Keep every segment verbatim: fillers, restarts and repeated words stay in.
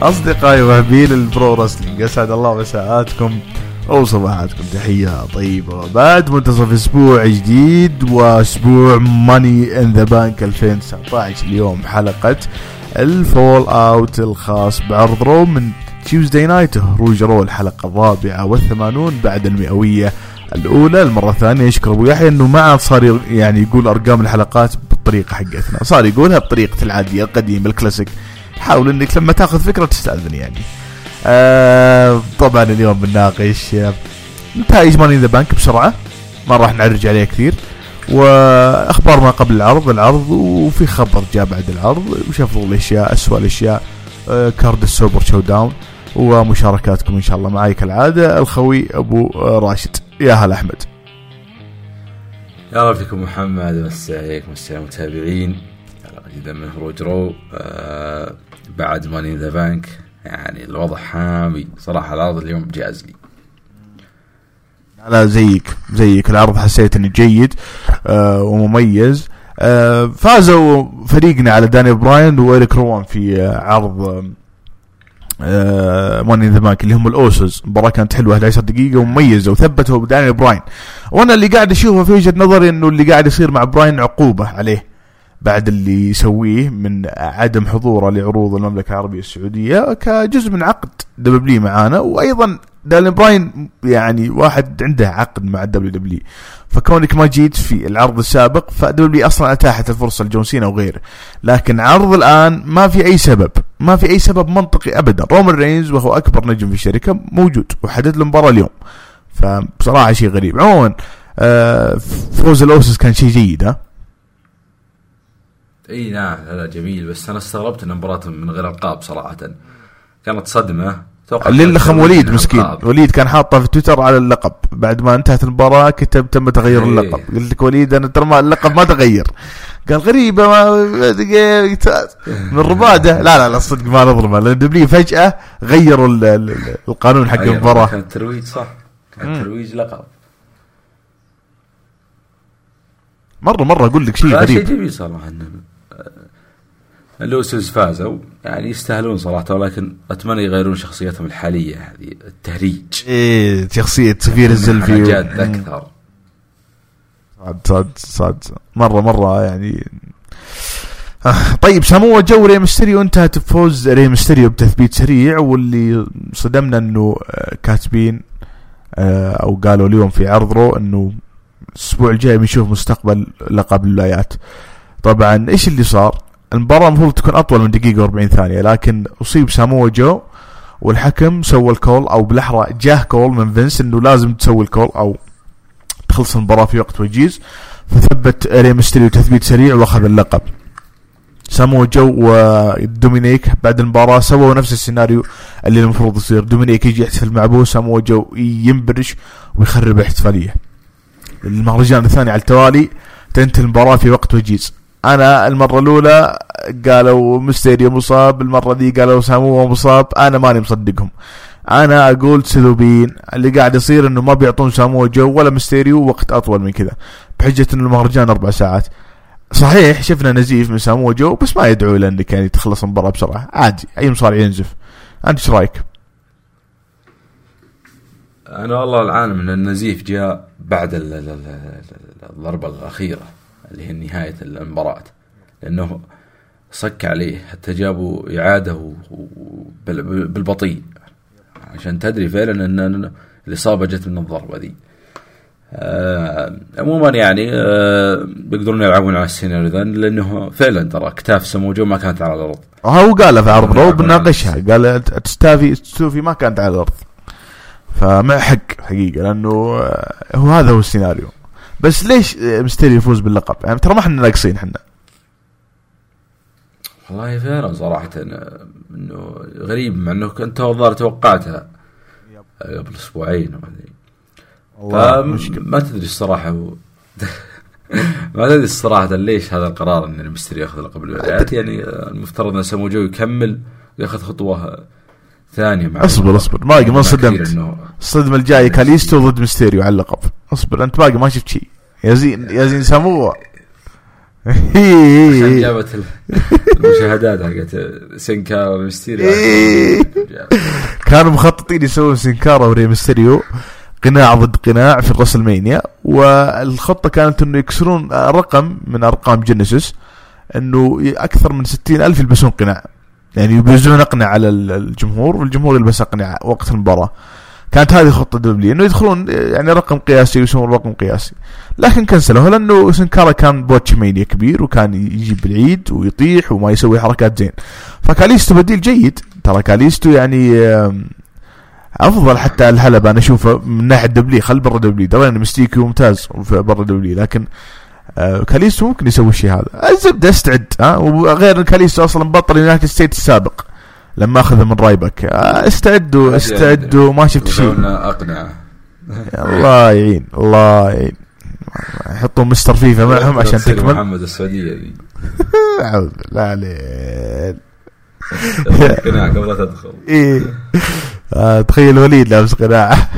أصدقائي وهبيل البرو رسلينج، أسعد الله مساءاتكم وصباحاتكم، تحية طيبة بعد منتصف أسبوع جديد وأسبوع ماني إن ذا بانك ألفين وتسعة عشر. اليوم حلقة الفول أوت الخاص بعرض رو من تيوزداي نايت، هروج رو الحلقة الرابعة والثمانون بعد المئوية الأولى. المرة الثانية يشكر أبو يحيى إنه ما عاد صار يعني يقول أرقام الحلقات بالطريقة حقتنا، صار يقولها بطريقة العادية القديمة الكلاسيك. حاول إنك لما تأخذ فكرة تستأذن يعني. آه طبعا اليوم بنناقش نتائج ماني ذا بانك بسرعة، ما راح نعرج عليه كثير، وأخبار ما قبل العرض العرض وفي خبر جاء بعد العرض، وش أفضل الأشياء أسوأ الأشياء، آه كارد السوبر شو داون، ومشاركاتكم إن شاء الله. معي كالعادة الخوي أبو راشد. يا هلا أحمد. يا رب فيكم محمد، مساء عليكم مساء المتابعين. حلقة جديدة من هروج رو آه بعد ماني ذا بانك. يعني الوضع حامي صراحة، العرض اليوم جاز لي. لا زيك زيك العرض حسيت انه جيد آه ومميز. آه فازوا فريقنا على داني براين وإيريك روان في آه عرض آه ماني ذا بانك اللي هم الأوسز. المباراة كانت حلوة إحدى عشرة دقيقة ومميزة، وثبتوا بداني براين. وانا اللي قاعد اشوفه في وجهة نظري انه اللي قاعد يصير مع براين عقوبة عليه بعد اللي يسويه من عدم حضوره لعروض المملكة العربية السعودية كجزء من عقد دبليو معانا. وأيضا داني براين يعني واحد عنده عقد مع الدبليو دبليو، فكونك ما جيت في العرض السابق فدبليو أصلا أتاحت الفرصة لجون سينا وغيره. لكن عرض الآن ما في أي سبب، ما في أي سبب منطقي أبدا. رومان رينز وهو أكبر نجم في الشركة موجود وحدد المباراة اليوم، فبصراحة شيء غريب. عموما آه فوز الأوسس كان شيء جيد. ها اي نعم هذا جميل، بس انا استغربت ان مباراة من غير القاب صراحة كانت صدمة. للخم وليد مسكين، وليد كان حاطه في تويتر على اللقب بعد ما انتهت المباراة، كتب تم تغيير إيه. اللقب. قلت لك وليد انا ترى ما اللقب ما تغير. قال غريبة ما من رباده. لا لا لا صدق ما نظلمه، لان دبليو فجأة غيروا القانون حق المباراة. كان ترويج صح، كان ترويج لقب مرة مرة أقول لك شيء غريب. شيء جميل صراحة إن اللوسوس فازوا، يعني يستاهلون صراحة، ولكن أتمنى يغيرون شخصيتهم الحالية هذه التهريج. إيه شخصية سفير الزلفي جاد أكثر. صاد صاد صاد مرة مرة يعني. طيب ساموا جو ري ميستيريو انتهت بفوز ري ميستيريو بتثبيت سريع، واللي صدمنا إنه كاتبين أو قالوا اليوم في عرض رو إنه الأسبوع الجاي بنشوف مستقبل لقب الولايات. طبعا إيش اللي صار؟ المباراة المفروض تكون أطول من دقيقة وأربعين ثانية، لكن أصيب سامو جو والحكم سوى الكول، أو بالأحرى جاه كول من فينس إنه لازم تسوي الكول أو تخلص المباراة في وقت وجيز، فثبت ري ميستيريو تثبيت سريع وأخذ اللقب. سامو جو ودومينيك بعد المباراة سووا نفس السيناريو اللي المفروض يصير. دومينيك يجي يحتفل مع أبوه، سامو جو ينبرش ويخرب الاحتفالية. المهرجان الثاني على التوالي تنتهي المباراة في وقت وجيز. أنا المرة الأولى قالوا ميستيريو مصاب، المرة دي قالوا سامو مصاب. أنا ماني مصدقهم، أنا أقول سلوبين. اللي قاعد يصير إنه ما بيعطون سامو جو ولا ميستيريو وقت أطول من كذا بحجة إنه المهرجان أربع ساعات. صحيح شفنا نزيف من سامو جو، بس ما يدعو لأنك يعني تخلص المباراة بسرعة عادي، أي مصارع ينزف. أنت إيش رأيك؟ أنا والله العالم من النزيف جاء بعد الضربة الأخيرة اللي هي نهاية المباراة، لأنه صك عليه حتى جابوا إعادة بالبطيء عشان تدري فعلا أن الإصابة جت من الضربة دي. عموما يعني بيقدرون يلعبون على السيناريو ذا، لأنه فعلا ترى كتاف سموجو ما كانت على الأرض. هو قال في عرض رو بناقشها، قال تستافي تستوفي ما كانت على الأرض، فما حق حقيقة لأنه هو هذا هو السيناريو. بس ليش ميستيريو يفوز باللقب؟ يعني ترى ما احنا ناقصين احنا. والله فعلا صراحة انه غريب، مع انه كنت الظاهر توقعتها قبل اسبوعين ما تدري الصراحة ما تدري الصراحة ليش هذا القرار ان ميستيريو ياخذ لقب الولايات. يعني المفترض ان سامو جو يكمل وياخذ خطوة ثانية. مع اصبر اصبر باقي ما صدمت. الصدمة الجاية كاليستو ضد ميستيريو على اللقب. اصبر انت باقي ما شفت شيء. يا زين يا زين سامو عشان جابت المشاهدات حقت سينكارا وريمستيريو. كانوا مخططين يسوون سينكارا وريمستيريو قناع ضد قناع في الرسلمانيا، والخطة كانت انه يكسرون رقم من ارقام جينيسيس انه اكثر من ستين الف يلبسون قناع، يعني يبرزون اقنع على الجمهور والجمهور يلبس اقنع وقت المباراة. كانت هذه خطة دبليو انه يدخلون يعني رقم قياسي ويسوون رقم قياسي، لكن كنسلوه لانه سنكارا كان بوتش مانيا كبير وكان يجيب بالعيد ويطيح وما يسوي حركات زين. فكاليستو بديل جيد، ترى كاليستو يعني افضل حتى الحلبة انا اشوفه من ناحية دبليو، خل برا دبليو درينا مستيكي ممتاز برا دبليو، لكن كاليستو ممكن يسوي الشيء هذا. الزبدة استعد ها، وغير كاليستو اصلا بطل يونايتد ستيت السابق لما اخذ من رايبك. استعدوا استعدوا ما شفت شيء. اقنع الله يعين الله يعين، يحطوا مستر فيفا معهم عشان تكمل. محمد السعودية دي اعوذ بالله عليك قناع قبل لا تدخل. ايه آه تخيل وليد لابس قناع.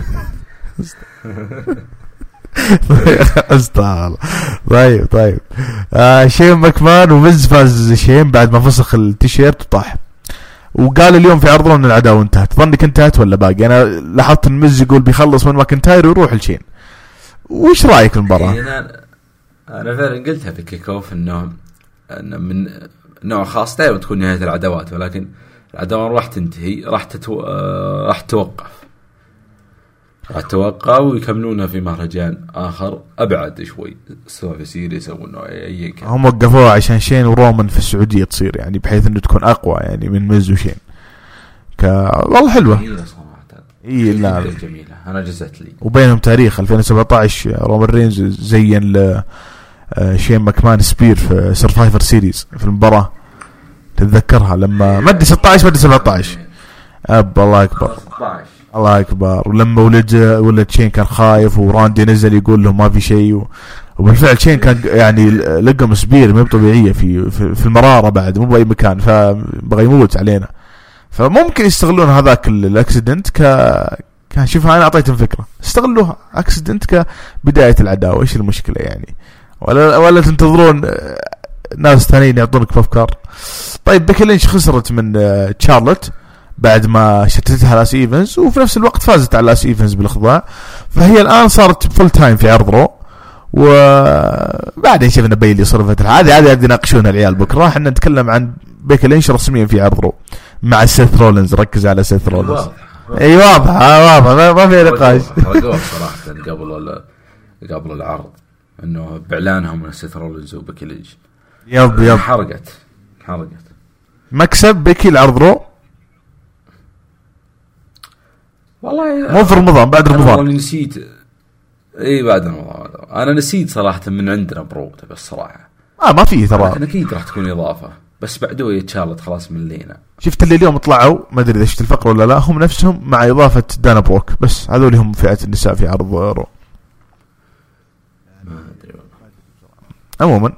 استغفر. طيب طيب آه شين ماكمان ومز فاز شين بعد ما فسخ التيشيرت وطاح، وقال اليوم في عرضه ان العداوه انتهت. ظنك انتهت ولا باقي؟ انا لاحظت ان مز يقول بيخلص من ماكنتاير ويروح لشين. وش رايك المباراه؟ انا انا فعلا قلتها في كيك اوف انه انه من نوع خاص دائما تكون نهايه العداوات، ولكن العداوه راح تنتهي، راح تتو... راح توقف راح توقع ويكملونها في مهرجان آخر أبعد شوي سواء في سيريس أو إنه أي كان. هم وقفوها عشان شين ورومان في السعودية تصير يعني بحيث إنه تكون أقوى يعني من ميز وشين. ك والله حلوة. جميلة صراحة. إيه لا. جميلة أنا جزت لي. وبينهم تاريخ ألفين وسبعة عشر رومان رينز زين ل شين ماكمان سبير في سرفايفر سيريز في المباراة تتذكرها لما مدي ستة عشر مدي سبعة عشر. أب الله أكبر. الله أكبر. ولما ولد ولد شين كان خايف وراندي نزل يقول له ما في شيء، وبالفعل شين كان يعني لقم سبير مو طبيعية في في المرارة بعد مو بأي مكان، فبغى يموت علينا. فممكن يستغلون هذاك الأكسيدنت ك كان شوفها أنا أعطيتهم فكرة، استغلوها أكسيدنت كبداية العداوة. إيش المشكلة يعني؟ ولا ولا تنتظرون ناس ثانيين يعطونك أفكار؟ طيب بيكي لينش خسرت من تشارلوت بعد ما شتتها لاس ايفنز، وفي نفس الوقت فازت على لاس ايفنز بالاخضاع. فهي الان صارت فول تايم في عرض رو، وبعدين شفنا بيلي صرفت هذه هذه بدنا نناقشونها العيال بكره. احنا نتكلم عن بيكي لينش رسميا في عرض رو مع سيث رولينز. ركز على سيث رولينز. اي واضح واضح ما في نقاش. حرقوه صراحه قبل قبل العرض انه باعلانهم من سيث رولينز وبيكي لينش. يب يب حرقت حرقت مكسب بيكي العرض رو والله مو في رمضان بعد رمضان. انا نسيت. اي بعد رمضان انا نسيت صراحه من عندنا برو بس صراحه اه ما فيه ترى. لكن اكيد راح تكون اضافه، بس بعدوه يتشارلت خلاص ملينا. شفت اللي اليوم طلعوا ما ادري اذا شفت الفقره ولا لا، هم نفسهم مع اضافه دانا بروك، بس هذول هم فئه النساء في عرض رو. ما ادري والله. عموما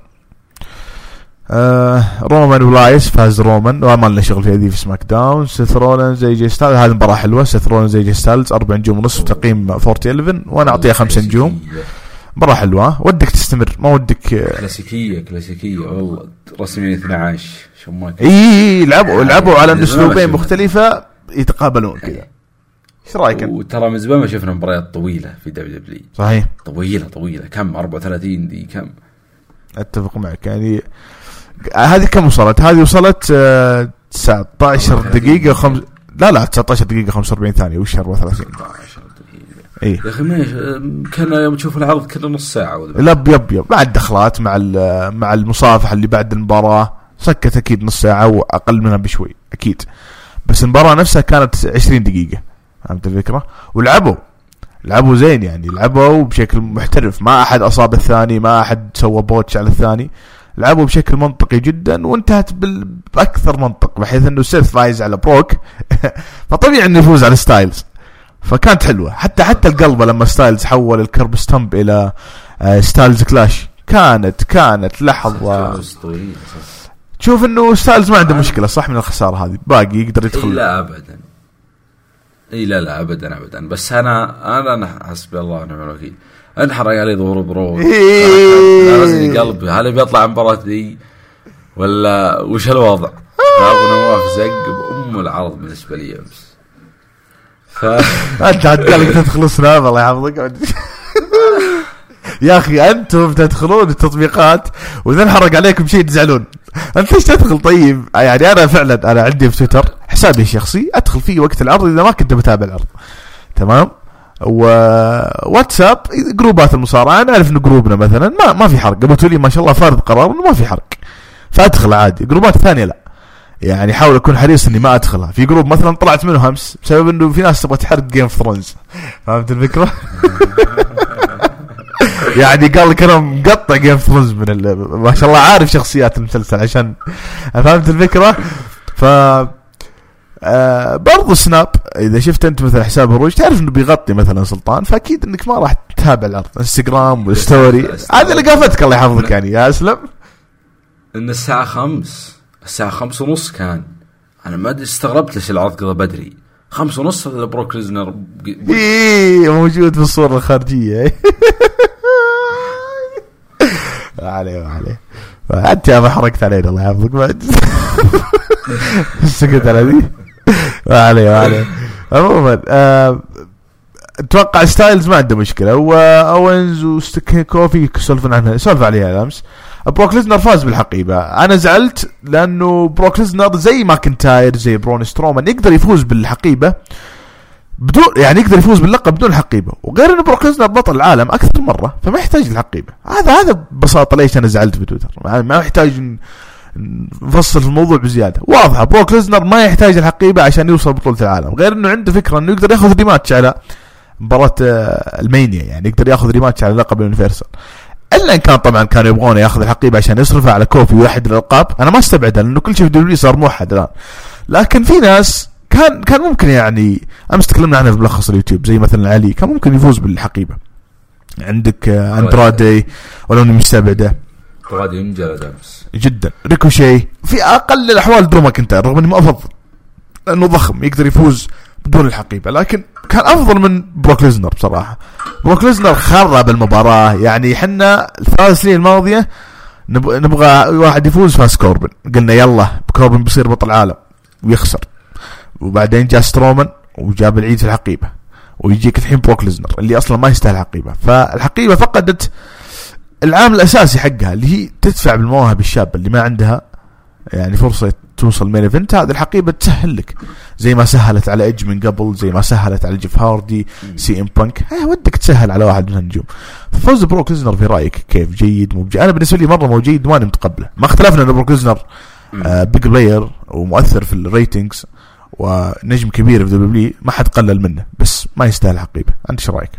آه رومان ولايس فاز رومان وما لنا شغل في هذه في سماك داون. سيث رولينز زي جي ستايلز، هذه مباراة حلوة. سيث رولينز زي جي ستايلز أربعة نجوم ونصف تقييم أربعة إحدى عشر وانا اعطيها خمسة نجوم. مباراة حلوة ودك تستمر ما ودك. كلاسيكية كلاسيكية والله رسميا اثني عشر شماك. اي لعبوا لعبوا على اسلوبين مختلفة يتقابلون كذا. ايش رايك؟ وترى من زمان ما شفنا مباريات طويلة في دبليو دبليو. صحيح طويلة طويلة كم أربعة وثلاثين دي كم. اتفق معك يعني. هذه كم وصلت؟ هذه وصلت آه تسعة عشر دقيقة وخمس لا لا تسعة عشر دقيقة خمسة وأربعين ثانية وش أربعة وثلاثين. إيه يا أخي ماش كان يوم تشوف العرض كله نص ساعة ولا لب يب يب مع الدخلات مع مع المصافحة اللي بعد المباراة سكت أكيد نص ساعة وأقل منها بشوي أكيد، بس المباراة نفسها كانت عشرين دقيقة. فهمت الفكرة؟ ولعبوا لعبوا زين يعني، لعبوا بشكل محترف، ما أحد أصاب الثاني، ما أحد سوى بوتش على الثاني، لعبوا بشكل منطقي جدا وانتهت بأكثر منطق، بحيث انه سيث فايز على بروك فطبيعي انه يفوز على ستايلز. فكانت حلوة حتى حتى القلبة لما ستايلز حول الكرب ستامب الى ستايلز كلاش كانت كانت لحظة. تشوف انه ستايلز ما عنده مشكلة صح من الخسارة هذه، باقي يقدر يدخل. لا ابدا اي لا لا ابدا ابدا بس انا انا انا حسبي الله ونعم الوكيل. انحرق عليه ظهور برو نازل قلبي هل بيطلع مباراة دي ولا وش الوضع؟ ابو نواف زق بأم العرض بالنسبة لي امس. ف انت عدالك تدخل سناب الله يحفظك يا اخي انتم تدخلون التطبيقات واذا انحرق عليكم شيء تزعلون. انت ليش تدخل؟ طيب يعني انا فعلا انا عندي في تويتر حسابي الشخصي ادخل فيه وقت العرض اذا ما كنت بتابع العرض تمام. وواتساب جروبات المصارعه انا اعرف انه جروبنا مثلا ما ما في حرق قبلتوا لي ما شاء الله فارض قرار انه ما في حرق فادخل عادي. جروبات ثانيه لا يعني حاول اكون حريص اني ما ادخلها. في جروب مثلا طلعت منه همس بسبب انه في ناس تبغى تحرق جيم اوف ثرونز فهمت الفكره؟ يعني قال لك انا مقطع جيم اوف ثرونز من ما شاء الله عارف شخصيات المسلسل عشان فهمت الفكره. ف آه برضو سناب اذا شفت انت مثلا حساب هروج تعرف انه بيغطي مثلا سلطان فاكيد انك ما راح تتابع العرض. انستغرام والستوري هذا اللي قافتك الله يحفظك يعني يا اسلم. ان الساعه خمس الساعه خمس ونص كان انا ما استغربت ليش العرض قضى بدري. خمس ونص بروك ليزنر ايه موجود في الصوره الخارجيه عليه عليه انت يا ما حركت علينا الله يحفظك بعد سكت على ذي عليه عليه. عموما اتوقع ستايلز ما عنده مشكله واوينز وستيك كوفي سولفنا عنها سولف عليها الامس. بروك ليزنر فاز بالحقيبه. انا زعلت لانه بروك ليزنر زي ماكنتاير زي برون سترومان يقدر يفوز بالحقيبه بدون يعني يقدر يفوز باللقب بدون الحقيبه. وغير انه بروك ليزنر بطل العالم اكثر مره فما يحتاج الحقيبه. هذا هذا ببساطه ليش انا زعلت في تويتر. ما يحتاج نفصل في الموضوع بزياده واضحه. بروك ليزنر ما يحتاج الحقيبه عشان يوصل بطوله العالم. غير انه عنده فكره انه يقدر ياخذ ريماتش على مباراه المانيا يعني يقدر ياخذ ريماتش على لقب اليونيفرسال. الا ان كان طبعا كانوا يبغون ياخذ الحقيبه عشان يصرفها على كوفي ويوحد الالقاب. انا ما استبعد لانه كل شيء في دبليو صار موحد الان. لكن في ناس كان كان ممكن يعني امس تكلمنا عنها في ملخص اليوتيوب زي مثلا علي كان ممكن يفوز بالحقيبه. عندك اندرادي ولو اني مستبعده اندرادي انجلد امس جدا. ريكوشي في اقل الاحوال درو ماكنتاير رغم اني ما افضل لانه ضخم يقدر يفوز بدون الحقيبه لكن كان افضل من بروك ليزنر بصراحه. بروك ليزنر خرب المباراه يعني حنا الثلاث سنين الماضيه نبغى واحد يفوز فاس كوربن قلنا يلا كوربن بيصير بطل عالم ويخسر وبعدين جاء سترومان وجاب العيد في الحقيبه ويجيك الحين بروك ليزنر اللي اصلا ما يستاهل الحقيبه. فالحقيبه فقدت العامل الاساسي حقها اللي هي تدفع بالمواهب الشابه اللي ما عندها يعني فرصه توصل مين ايفنت. هذه الحقيبه تسهل لك زي ما سهلت على ايدج من قبل زي ما سهلت على جيف هاردي سي ام بانك. ها ودك تسهل على واحد من النجوم. فوز بروك ليزنر في رايك كيف جيد مو جيد؟ انا بالنسبه لي مره مو جيد وانا متقبله. ما اختلفنا ان بروك ليزنر آه بيج بلاير ومؤثر في الريتنجز ونجم كبير في دبليو ما حد قلل منه بس ما يستاهل الحقيبه. انت ايش رايك؟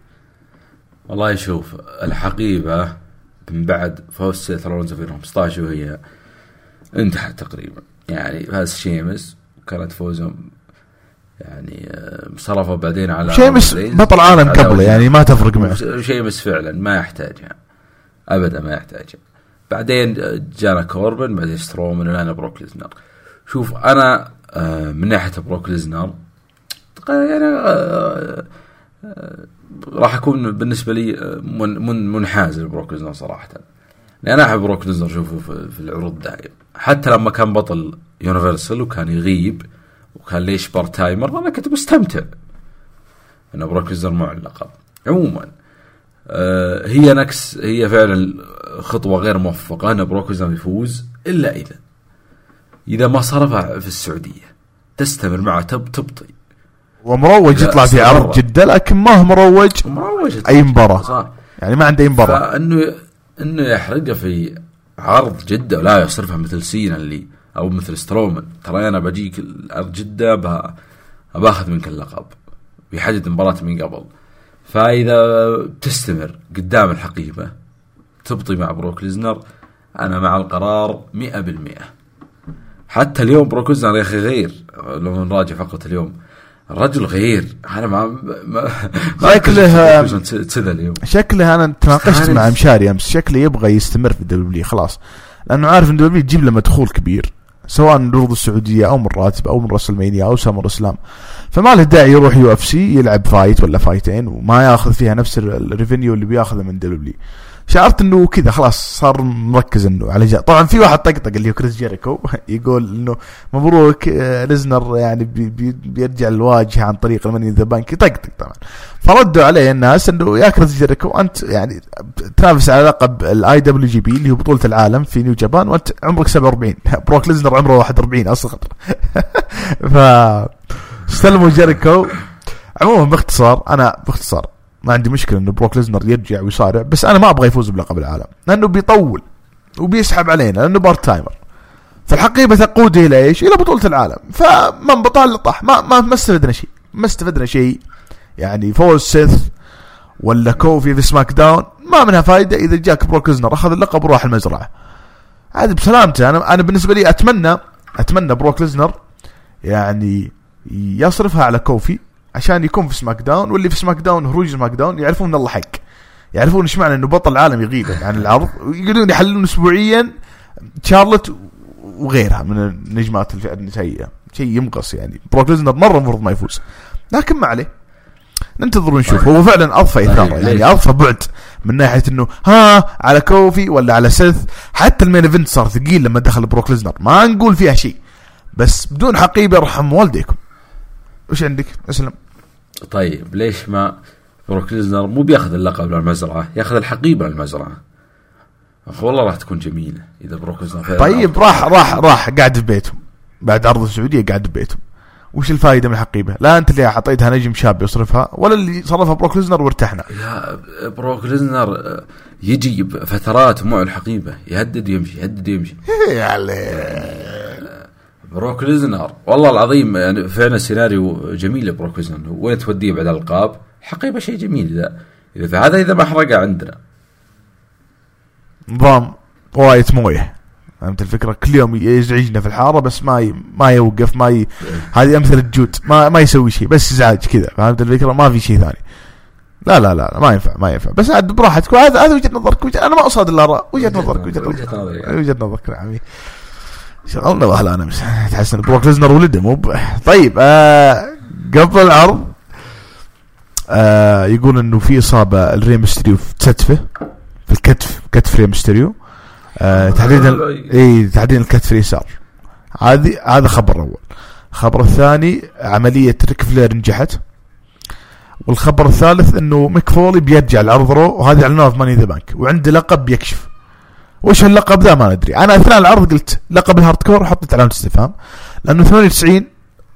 والله شوف الحقيبه من بعد فوز سيث رولينز في خمسة عشر وهي انتهت تقريبا يعني فاز شيمس وكانت فوزهم يعني صرفوا بعدين على شيمس بطل عالم قبله يعني ما تفرق معه. شيمس فعلا ما يحتاجها ابدا ما يحتاجها. بعدين جانا كوربن بعدين سترومان والان بروك ليزنر. شوف انا من ناحيه بروك ليزنر يعني راح اكون بالنسبه لي من منحاز لبروك ليزنر صراحه لأن أنا أحب بروك ليزنر شوفه في العروض دائم حتى لما كان بطل يونيفرسال وكان يغيب وكان ليش بار تايمر أنا كنت مستمتع أن بروك ليزنر مع اللقب. عموما آه هي نكس هي فعلا خطوة غير موفقة أن بروك ليزنر يفوز إلا إذا إذا ما صرفها في السعودية تستمر معه تب تبطي ومروج يطلع في عرض جدة لكن ما هو مروج, مروج أي مباراة يعني ما عنده أي مباراة فأنه انه يحرقه في عرض جدة ولا يصرفها مثل سينا اللي او مثل سترومان. ترى انا بجيك الارض جدة باخذ منك اللقب بيحدد مباراة من قبل. فاذا تستمر قدام الحقيبة تبطي مع بروك ليزنر انا مع القرار مئة بالمئة. حتى اليوم بروك ليزنر يا اخي غير لو نراجع فقرة اليوم الرجل غير. انا ما ما شكله شكله انا تناقشت مع مشاري امس شكله يبغى يستمر في الدبليو خلاص لانه عارف ان الدبليو تجيب له مدخول كبير سواء من عروض السعوديه او من راتب او من راس المانيا او سامر اسلام. فما له داعي يروح يو اف سي يلعب فايت ولا فايتين وما ياخذ فيها نفس الريفينيو اللي بياخذه من دبليو. شعرت انه كذا خلاص صار مركز انه على جاء. طبعا في واحد طقطق اللي هو كريس جيريكو يقول انه مبروك ليزنر يعني بي بي بيرجع الواجهه عن طريق الماني ذا بانك، يطقطق طبعا. فردوا عليه الناس انه يا كريس جيريكو انت يعني تنافس على لقب الاي دبليو جي بي اللي هو بطوله العالم في نيو جابان وانت عمرك سبعة وأربعين، بروك ليزنر عمره واحد وأربعين اصغر. ف استلموا جيريكو. عموما باختصار انا باختصار ما عندي مشكلة انه بروك ليزنر يرجع ويصارع، بس انا ما ابغى يفوز بلقب العالم لانه بيطول وبيسحب علينا لانه بارت تايمر. فالحقيبة تقود الى ايش؟ الى بطولة العالم. فمن بطل طح ما ما ما استفدنا شيء، ما استفدنا شيء. يعني فوز سيث ولا كوفي في سماك داون ما منها فايدة اذا جاك بروك ليزنر اخذ اللقب وراح المزرعة. هذا بسلامته. انا انا بالنسبة لي اتمنى اتمنى بروك ليزنر يعني يصرفها على كوفي عشان يكون في سماك داون، واللي في سماك داون هروج سماك داون يعرفون من الله حق، يعرفون ايش معنى انه بطل العالم يغيب عن العرض، ويقولون يحللون اسبوعيا شارلوت وغيرها من النجمات الفئة النسائية. شيء يمقص يعني. بروك ليزنر مرة المفروض ما يفوز، لكن ما عليه ننتظر ونشوف. هو فعلا اضفى اثاره يعني اضفى بعد من ناحية انه ها على كوفي ولا على سيث. حتى المين ايفنت صار ثقيل لما دخل بروك ليزنر، ما نقول فيها شيء بس بدون حقيبة يرحم والديكم. وش عندك اسلم؟ طيب ليش ما بروك ليزنر مو بياخذ اللقب للمزرعة، ياخذ الحقيبة للمزرعة؟ والله راح تكون جميلة إذا بروك ليزنر. طيب راح راح راح قاعد في بيتهم بعد عرض السعودية، قاعد في بيتهم. وش الفائدة من الحقيبة؟ لا أنت اللي حطيتها نجم شاب يصرفها، ولا اللي صرفها بروك ليزنر وارتحنا. يا بروك ليزنر يجي فترات معه الحقيبة يهدد يمشي يهدد يمشي. بروك ليزنر والله العظيم يعني فعلا سيناريو جميل لبروك ليزنر. وين توديه بعد الألقاب؟ حقيبة شيء جميل. إذا إذا هذا إذا ما حرقه عندنا نظام وايت مويه. فهمت الفكرة؟ كل يوم يزعجنا في الحارة بس ما ي... ما يوقف ما ي... هذه أمثلة جود ما ما يسوي شيء بس إزعاج كذا. فهمت الفكرة؟ ما في شيء ثاني. لا لا لا ما ينفع ما ينفع. بس عاد براحتك. هذا هذا وجهة نظرك. وجه... أنا ما أصاد الآراء. وجهة نظرك وجهة نظرك وجهة نظرك نعم. شغلنا وهلا أنا مس تحسن بروك ليزنر ولده مو ب... طيب آه... قبل العرض آه... يقول إنه في إصابة الري ميستيريو في كتفه في الكتف كتف ري ميستيريو آه... تحديدا إيه تحديدا الكتف اليسار. هذه هذا خبر أول. الخبر الثاني عملية ريك فلير نجحت. والخبر الثالث إنه ميك فولي بيرجع العرض رو، وهذه اعلنوها في ماني ذا بانك، وعنده لقب بيكشف. وش اللقب ذا ما ندري. انا اثناء العرض قلت لقب الهاردكور وحطيت علامه استفهام، لانه ثمانية وتسعين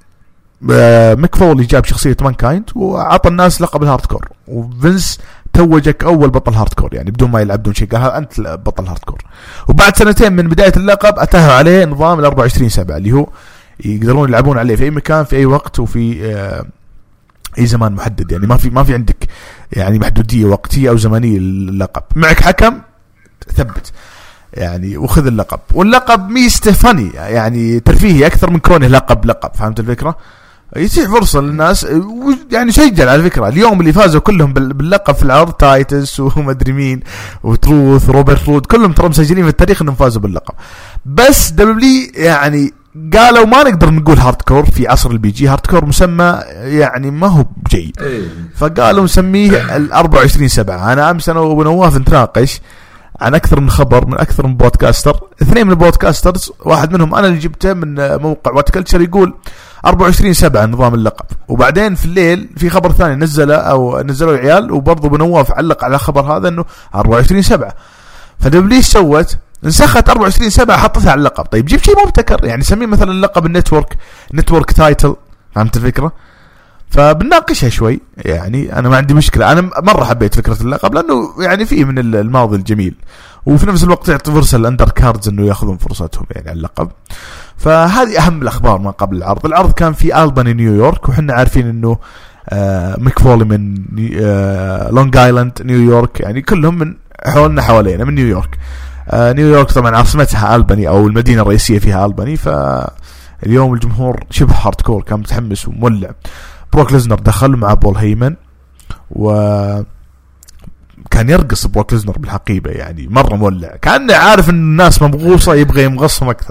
ميك فولي جاب شخصيه مانكايند وعطى الناس لقب الهاردكور، وفينس توجك اول بطل هاردكور يعني بدون ما يلعب بدون شيء، قال انت بطل هاردكور. وبعد سنتين من بدايه اللقب اتاهوا عليه نظام ال أربعة وعشرين سبعة اللي هو يقدرون يلعبون عليه في اي مكان في اي وقت وفي اي زمان محدد. يعني ما في ما في عندك يعني محدوديه وقتيه او زمنيه للقب. معك حكم ثبت يعني وخذ اللقب. واللقب ميزته فني يعني ترفيهي اكثر من كونه لقب لقب. فهمت الفكره؟ يتيح فرصه للناس يعني سجل على فكره. اليوم اللي فازوا كلهم باللقب في العرض تايتس ومدري مين وتروث روبرت رود كلهم ترى مسجلين في التاريخ انهم فازوا باللقب. بس دبليو يعني قالوا ما نقدر نقول هاردكور في عصر البي جي. هاردكور مسمى يعني ما هو جيد، فقالوا نسميه ال أربعة وعشرين سبعة. انا امس انا وابو نواف نتناقش عن أكثر من خبر من أكثر من بودكاستر. اثنين من البودكاسترز واحد منهم أنا اللي جبته من موقع وات كلتشر يقول أربعة وعشرين سبعة نظام اللقب. وبعدين في الليل في خبر ثاني نزله أو نزلوا العيال وبرضه بنواف علق على خبر هذا إنه أربعة وعشرين سبعة. فدبليو سوت نسخت أربعة وعشرين سبعة حطتها على اللقب. طيب جيب شيء مبتكر يعني سميه مثلا اللقب النتورك نتورك تايتل. فهمت الفكرة؟ فبنناقشها شوي يعني. أنا ما عندي مشكلة. أنا مرة حبيت فكرة اللقب لأنه يعني فيه من الماضي الجميل، وفي نفس الوقت يعطي فرصة للأندر كاردز إنه يأخذون فرصتهم يعني على اللقب. فهذه أهم الأخبار ما قبل العرض. العرض كان في ألباني نيويورك، وحنا عارفين إنه آه ميك فولي من آه لونج آيلاند نيويورك، يعني كلهم من حولنا حوالينا من نيويورك. آه نيويورك طبعا عاصمتها ألباني أو المدينة الرئيسية فيها ألباني. فاليوم الجمهور شبه هاردكور كان متحمس ومولع. بروك ليزنر دخل مع بول هيمن، و كان يرقص بروك ليزنر بالحقيبة يعني مرة مولع كان عارف ان الناس مبغوصة يبغى يمغصهم اكثر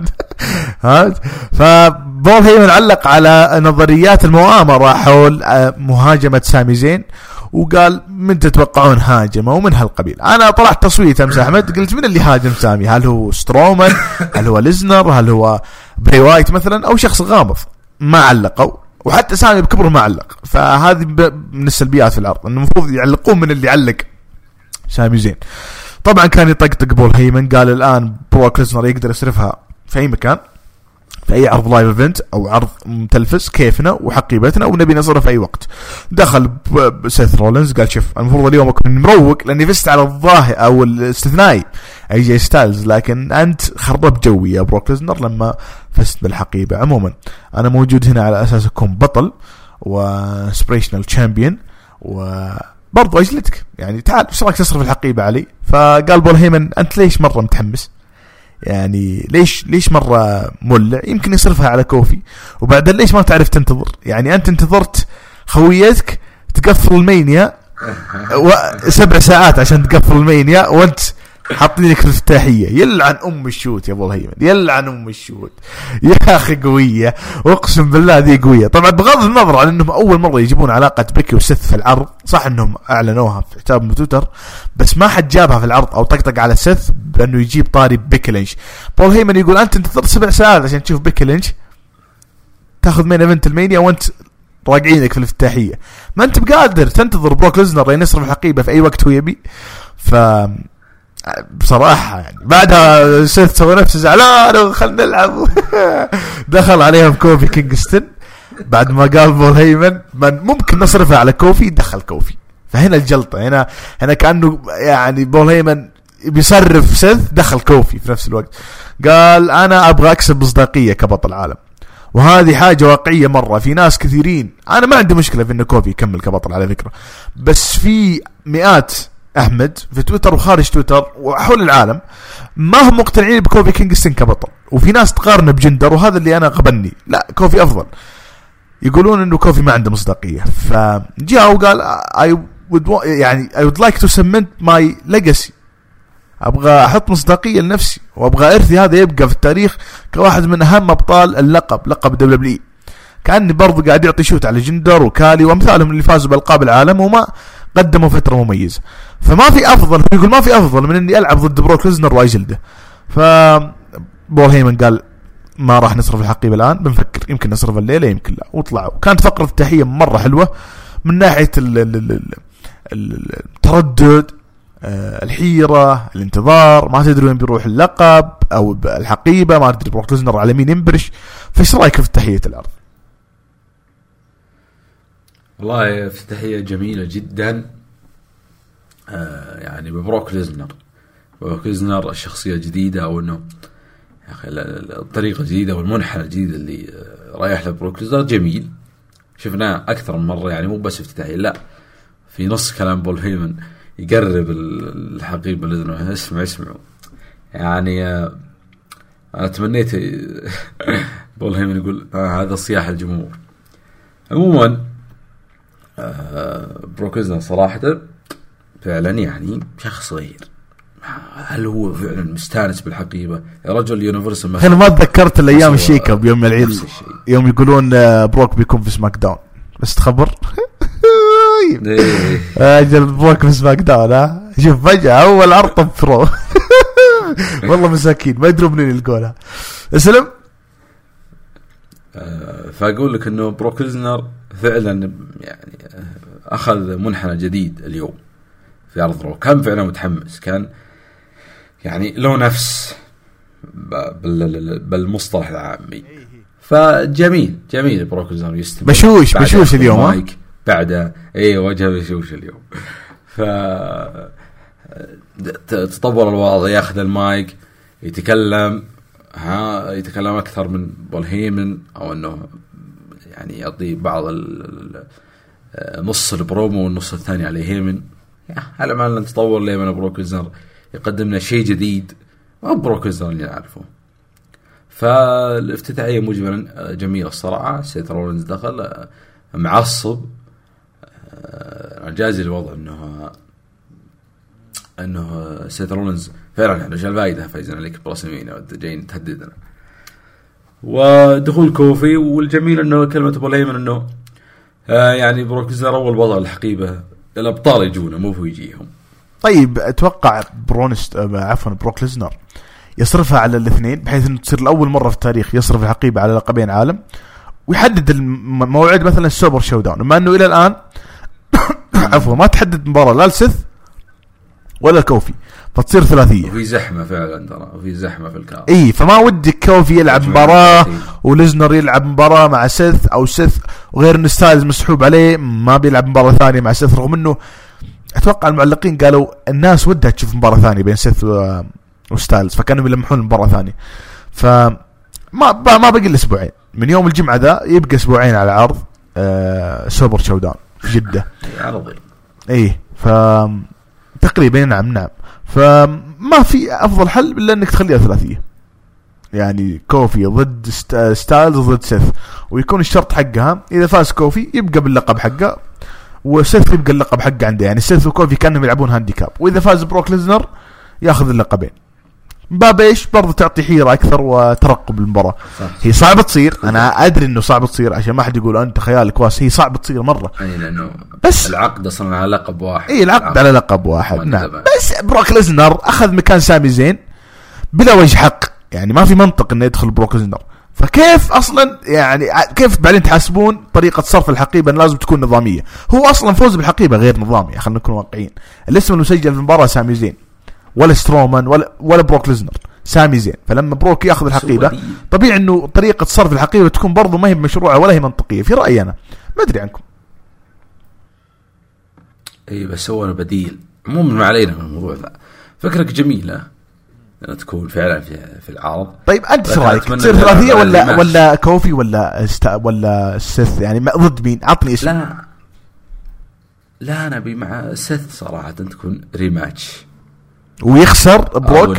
هاد فبول هيمن علق على نظريات المؤامرة حول مهاجمة سامي زين وقال من تتوقعون هاجمه ومن هالقبيل. انا طلعت تصويت امس احمد قلت من اللي هاجم سامي هل هو سترومان هل هو ليزنر هل هو بري وايت مثلا او شخص غامض ما علقوا وحتى سامي بكبره ما علق فهذه من السلبيات في العرض انه المفروض يعلقون من اللي علق سامي زين. طبعا كان يطقطق بول هيمن قال الان بروك ليزنر يقدر يصرفها في اي مكان في اي عرض لايف ايفنت او عرض متلفز كيفنا وحقيبتنا ونبي نصرف في اي وقت. دخل سيث رولينز قال شوف المفروض اليوم اكون مروق لاني فزت على الظاهر او الاستثنائي اي جي ستايلز لكن انت خربت جوي يا بروك ليزنر لما فزت بالحقيبه. عموما انا موجود هنا على اساس اكون بطل وسبريشنال تشامبيون وبرضو اجلتك يعني تعال ايش رايك تصرف الحقيبه علي. فقال بول هيمن انت ليش مره متحمس يعني ليش ليش مرة مولع يمكن يصرفها على كوفي وبعدين ليش ما تعرف تنتظر يعني أنت انتظرت خويتك تقفل المانيا سبع ساعات عشان تقفل المانيا وانت حاطين لك الافتتاحية. يلعن أم الشوت يا أبو هيمن يلعن أم الشوت يا أخي قوية أقسم بالله ذي قوية. طبعا بغض النظر عن أنهم أول مرة يجيبون علاقة بيكي وسيث في العرض صح أنهم أعلنوها في حسابهم بتويتر بس ما حد جابها في العرض أو طقطق على سيث بأنه يجيب طاري بيكي لينش. بول هيمن يقول أنت انتظرت سبع ساعات عشان تشوف بيكي لينش تاخذ من ايفنت المانيا وانت راجعينك في الافتتاحية ما انت بقادر تنتظر بروك ليزنر ينصرف الحقيبة في أي وقت هو يبي. ف بصراحة يعني بعدها سيث سوى نفسه زعلان خلنا نلعب دخل عليهم كوفي كينغستون بعد ما قال بول هيمن من ممكن نصرفها على كوفي دخل كوفي. فهنا الجلطة هنا هنا كأنه يعني بول هيمن بيصرف سيث دخل كوفي في نفس الوقت. قال أنا أبغى أكسب مصداقية كبطل عالم وهذه حاجة واقعية مرة. في ناس كثيرين أنا ما عندي مشكلة في إنه كوفي يكمل كبطل على فكرة بس في مئات أحمد في تويتر وخارج تويتر وحول العالم ما هم مقتنعين بكوفي كينغستون كبطل وفي ناس تقارنه بجندر وهذا اللي أنا غبني لا كوفي أفضل. يقولون إنه كوفي ما عنده مصداقية فجاء وقال I would يعني I would like to cement my legacy أبغى أحط مصداقية لنفسي وأبغى إرثي هذا يبقى في التاريخ كواحد من أهم أبطال اللقب لقب دبليو دبليو إي. كأني برضو قاعد يعطي شوت على جندر وكالي وأمثالهم اللي فازوا بألقاب العالم وما قدموا فترة مميزة. فما في أفضل يقول ما في أفضل من إني ألعب ضد بروك ليزنر وأجلده. فبول هيمن قال ما راح نصرف الحقيبة الآن بنفكر يمكن نصرف الليلة يمكن لا وطلعوا. كانت فقرة التحية مرة حلوة من ناحية التردد الحيرة الانتظار ما تدري وين بيروح اللقب أو الحقيبة ما تدري بروك ليزنر على مين ينبرش. فايش رأيك في تحية الأرض؟ والله افتتاحية جميلة جدا آه يعني ببروك ليزنر بروك ليزنر الشخصية جديدة أو إنه يا أخي الطريقة الجديدة والمنحنى الجديد اللي رايح لبروك ليزنر جميل شفناه أكثر من مرة يعني مو بس افتتاحية لا في نص كلام بول هيمن يقرب الحقيبة ليزنر اسمع اسمعوا يعني آه أنا تمنيت بول هيمن يقول آه هذا صياح الجمهور. عموما آه بروك ليزنر صراحة فعلا يعني شخص غير. هل هو فعلا مستانس بالحقيبة يا رجل يونيفرسال؟ أنا ما تذكرت الأيام الشيكة بيوم العيد يوم يقولون بروك بيكون في سماك داون بس تخبر أجل بروك في سماك داون ها شوف فجأة أول عرض طفروا والله مساكين ما يدرون منين يلقونها. اسلم آه فأقول لك إنه بروك ليزنر فعلا يعني أخذ منحنى جديد اليوم في عرض رو كان فعلا متحمس كان يعني له نفس بالمصطلح العامي فجميل جميل بروك ليزنر يستمر بشوش بشوش اليوم مايك بعده اي وجه بشوش اليوم ف تطور الوضع ياخذ المايك يتكلم ها يتكلم أكثر من بول هيمن أو أنه يعني يعطي بعض نص البرومو والنص الثاني عليه هيمن على ما نتطور لما بروك ليزنر يقدم لنا شيء جديد ما بروك ليزنر اللي نعرفه. فالافتتاحية مجملا جميلة الصراحة. سيث رولينز دخل معصب جازي الوضع انه انه سيث رولينز فعلا احنا ايش الفائده فايزين عليك براسمينيا جايين تهددنا. ودخول كوفي، والجميل انه كلمه ابو ليمن انه آه يعني بروك ليزنر اول بطل الحقيبه الابطال يجونا مو هو يجيهم. طيب اتوقع برونست عفوا بروك ليزنر يصرفها على الاثنين بحيث انه تصير لاول مره في التاريخ يصرف الحقيبه على لقبين عالم، ويحدد الموعد مثلا السوبر شو داون، بما انه الى الان عفوا ما تحدد مباراه لا لسيث ولا كوفي، فتصير ثلاثيه وفي زحمه فعلا ترى وفي زحمه في الكار. اي فما ودك كوفي يلعب مباراه وليزنر يلعب مباراه مع سيث او سيث، وغير ان ستايلز مسحوب عليه ما بيلعب مباراه ثانيه مع سيث، رغم انه اتوقع المعلقين قالوا الناس ودها تشوف مباراه ثانيه بين سيث وستايلز، فكانوا يلمحون المباراه ثانيه. فما ما بقي الا اسبوعين من يوم الجمعه ذا، يبقى اسبوعين على عرض آه سوبر شو داون في جده عرضي. اي ف تقريبا نعم نعم فما في افضل حل الا انك تخليها ثلاثيه، يعني كوفي ضد ستايلز ضد سيث، ويكون الشرط حقها اذا فاز كوفي يبقى باللقب حقه وسيث يبقى اللقب حقه عنده، يعني سيث وكوفي كانهم يلعبون هانديكاب، واذا فاز بروك ليزنر ياخذ اللقبين. باب ايش برضه تعطي حيرة اكثر وترقب المباراة. هي صعبة تصير، انا ادري انه صعب تصير عشان ما حد يقول انت خيالك واسع، هي صعبة تصير مرة، اي لانه بس العقد اصلا على لقب واحد. اي العقد, العقد على لقب واحد نعم، بس بروك ليزنر اخذ مكان سامي زين بلا وجه حق، يعني ما في منطق انه يدخل بروك ليزنر، فكيف اصلا يعني كيف بعدين تحاسبون طريقة صرف الحقيبة لازم تكون نظامية؟ هو اصلا فوز بالحقيبة غير نظامي، خلينا نكون واقعيين. الاسم المسجل في المباراة سامي زين ولا سترومان ولا ولا بروك ليزنر، سامي زين، فلما بروك ياخذ الحقيبة طبيعي انه طريقة صرف الحقيبة تكون برضو ما هي مشروعة ولا هي منطقية في رأيي انا، ما ادري عنكم. اي بس هو بديل عموما ما علينا من الموضوع ذا. فكرك جميلة أن تكون فعلا في في العرض. طيب انت ايش رايك؟ تصير ثلاثية ولا ولا كوفي ولا استا ولا سيث؟ يعني ضد مين؟ عطني اسم. لا لا انا ابي مع سيث صراحة تكون ريماتش ويخسر بروك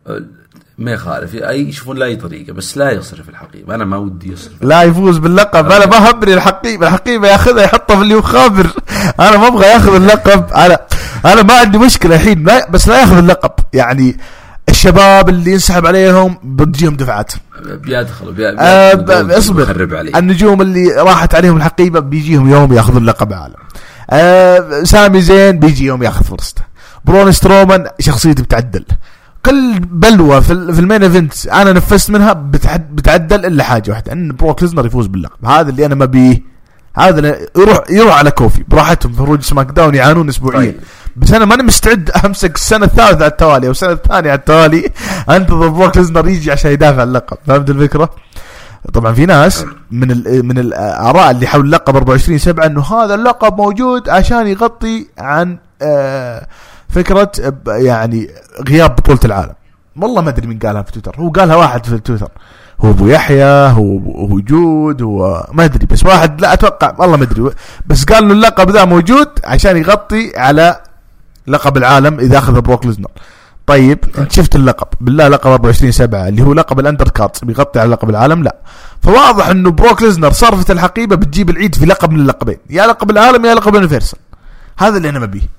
ما يخالف اي يشوفون لا اي طريقه، بس لا يصرف الحقيبه. انا ما ودي يصرف، لا يفوز باللقب. انا ما همني الحقيبه، الحقيبه ياخذها يحطها في اللي يخابر. انا ما ابغى ياخذ اللقب، انا انا ما عندي مشكله الحين، بس لا ياخذ اللقب. يعني الشباب اللي ينسحب عليهم بتجيهم دفعات، بيدخلوا بيدخلوا اصبر النجوم اللي راحت عليهم الحقيبه بيجيهم يوم ياخذ اللقب عالم. أه سامي زين بيجي يوم ياخذ فرصته. برون سترومان شخصيته بتعدل، كل بلوى في المين ايفنت انا نفست منها بتعدل الا حاجه واحده، ان بروك ليزنر يفوز باللقب. هذا اللي انا ما بيه، هذا يروح يروح على كوفي براحتهم في روج سماك داون يعانون اسبوعيا. بس انا ماني مستعد امسك السنه الثالثه على التوالي او السنه الثانيه على التوالي انتظر بروك ليزنر يجي عشان يدافع اللقب. فهمت الفكره؟ طبعا في ناس من ال من الاراء اللي حول اللقب أربعة وعشرين سبعة انه هذا اللقب موجود عشان يغطي عن آه فكرة يعني غياب بطولة العالم. والله ما أدري من قالها في تويتر، هو قالها واحد في تويتر، هو أبو يحيى، هو هو جود، هو ما أدري، بس واحد لا أتوقع والله ما أدري، بس قال إنه اللقب ذا موجود عشان يغطي على لقب العالم إذا أخذ بروك ليزنر. طيب أنت شفت اللقب بالله لقب أربعة وعشرين سبعة اللي هو لقب الأندر كارت بيغطي على لقب العالم؟ لا. فواضح إنه بروك ليزنر صرفة الحقيبة بتجيب العيد في لقب من اللقبين، يا لقب العالم يا لقب اليونيفرسال. هذا اللي أنا ما بيه.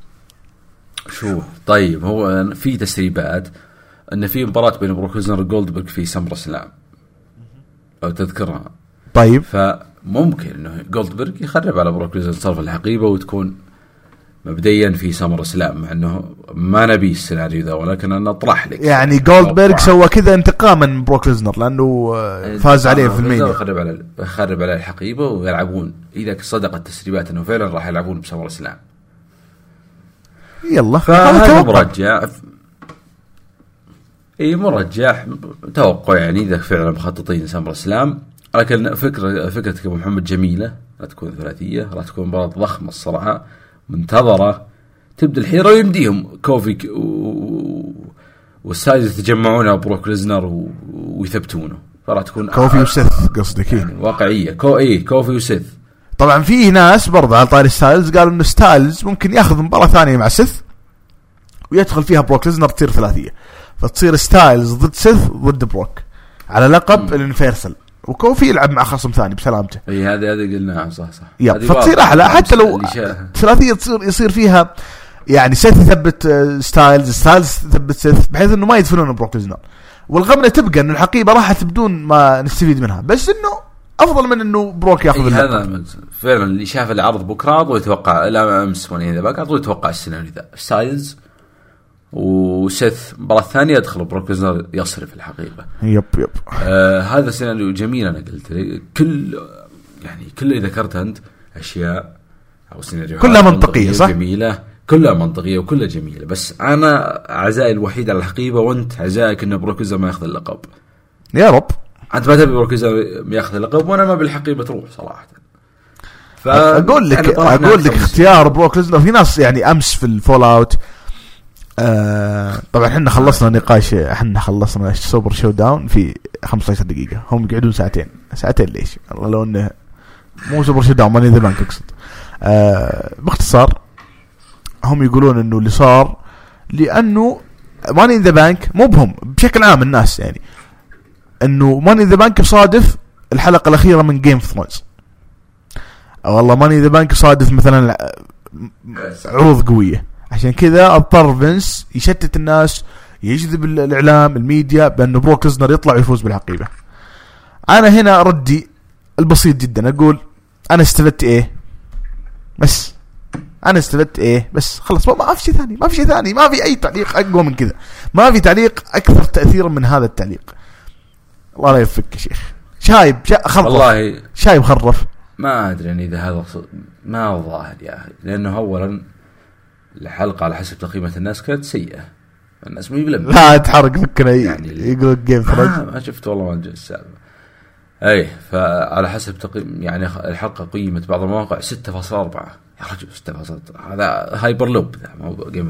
شو طيب هو في تسريبات ان في مباراه بين بروك ليزنر وجولدبرغ في سمر سلام لو تذكرها. طيب فممكن انه جولدبرغ يخرب على بروك ليزنر صرف الحقيبه وتكون مبدئيا في سمر سلام، مع انه ما نبي السيناريو ذا، ولكن انا اطرح لك يعني جولدبرغ سوى كذا انتقاما من بروك ليزنر لانه فاز عليه في المين، يخرب على يخرب على الحقيبه ويلعبون. اذا صدقت التسريبات انه فعلا راح يلعبون بسمر سلام يلا فهذا مرجع اي مرجع توقع يعني اذا فعلا مخططين سمر اسلام. لكن فكره فكرتك ابو محمد جميله، لا تكون ثلاثيه، لا تكون مباراه ضخمه الصراحه منتظره، تبدا الحيره ويمديهم كوفي و... والسايز يتجمعون على بروك ليزنر و... ويثبتونه، فراح تكون كوفي آه وسيث قصدك يعني واقعيه كو اي كوفي وسيث. طبعا في ناس برضه على طاري ستايلز قالوا انه ستايلز ممكن ياخذ مباراه ثانيه مع سيث ويدخل فيها بروك ليزنر تصير ثلاثيه، فتصير ستايلز ضد سيث ضد بروك على لقب اليونيفرسال، وكوفي يلعب مع خصم ثاني بسلامته. اي هذه هذه قلناها صح صح. فتتصير احلى حتى لو ثلاثيه تصير يصير فيها يعني سيث يثبت ستايلز، ستايلز يثبت سيث، بحيث انه ما يدفنون بروك ليزنر، والغبنه تبقى انه الحقيبه راحت بدون ما نستفيد منها، بس انه افضل من انه بروك ياخذ اللقب. هذا فعلا اللي شاف العرض بكره ويتوقع لا امس ماني ذا باك ويتوقع السيناريو ذا. ستايلز وسيث المباراة الثانية يدخل بروك ليزنر يصرف الحقيبة. يب يب آه هذا سيناريو جميل. أنا قلت كل يعني كل اللي ذكرت أنت أشياء أو سيناريو كلها منطقية صح؟ جميلة، كلها منطقية وكلها جميلة، بس أنا عزائي الوحيد على الحقيبة وأنت عزائك إنه بروك ليزنر ما يأخذ اللقب. يا رب. أنت ما تبي بروك ليزنر يأخذ اللقب وأنا ما بالحقيبة تروح صراحة. أقول لك أقول لك اختيار بروك ليزنر في ناس يعني أمس في الفول أوت. آه طبعا احنا خلصنا نقاش، احنا خلصنا سوبر شو داون في خمسة عشر دقيقة، هم يقعدون ساعتين. ساعتين ليش؟ والله لو انه مو سوبر شو داون ماني ذا بانك اقصد. آه باختصار هم يقولون انه اللي صار لانه ماني ذا بانك مو بهم بشكل عام الناس يعني انه ماني ذا بانك صادف الحلقة الأخيرة من جيم اوف ثرونز، او والله ماني ذا بانك صادف مثلا عروض قوية، عشان كذا اضطر فينس يشتت الناس، يجذب الاعلام الميديا بانه بروك ليزنر يطلع ويفوز بالحقيبه. انا هنا ردي البسيط جدا اقول انا استفدت ايه بس، انا استفدت ايه بس خلص، ما في شيء ثاني، ما في شيء ثاني، ما في اي تعليق اقوى من كذا، ما في تعليق اكثر تاثيرا من هذا التعليق. الله لا يفك يا شيخ. شايب خرف والله، شايب خرف. ما ادري يعني اذا هذا ما هو ظاهر يا اخي، لانه اولا الحلقة على حسب تقييمات الناس كانت سيئة، الناس ما يبلم لا تحرق فكنا يعني يقول جيم فرج. آه ما شفت والله ما جاء السالفة. اي فعلى حسب تقييم يعني الحلقة قيمت بعض المواقع ستة فاصلة أربعة. يا رجل ستة فاصلة أربعة هذا هايبر لوب، ذا مو جيم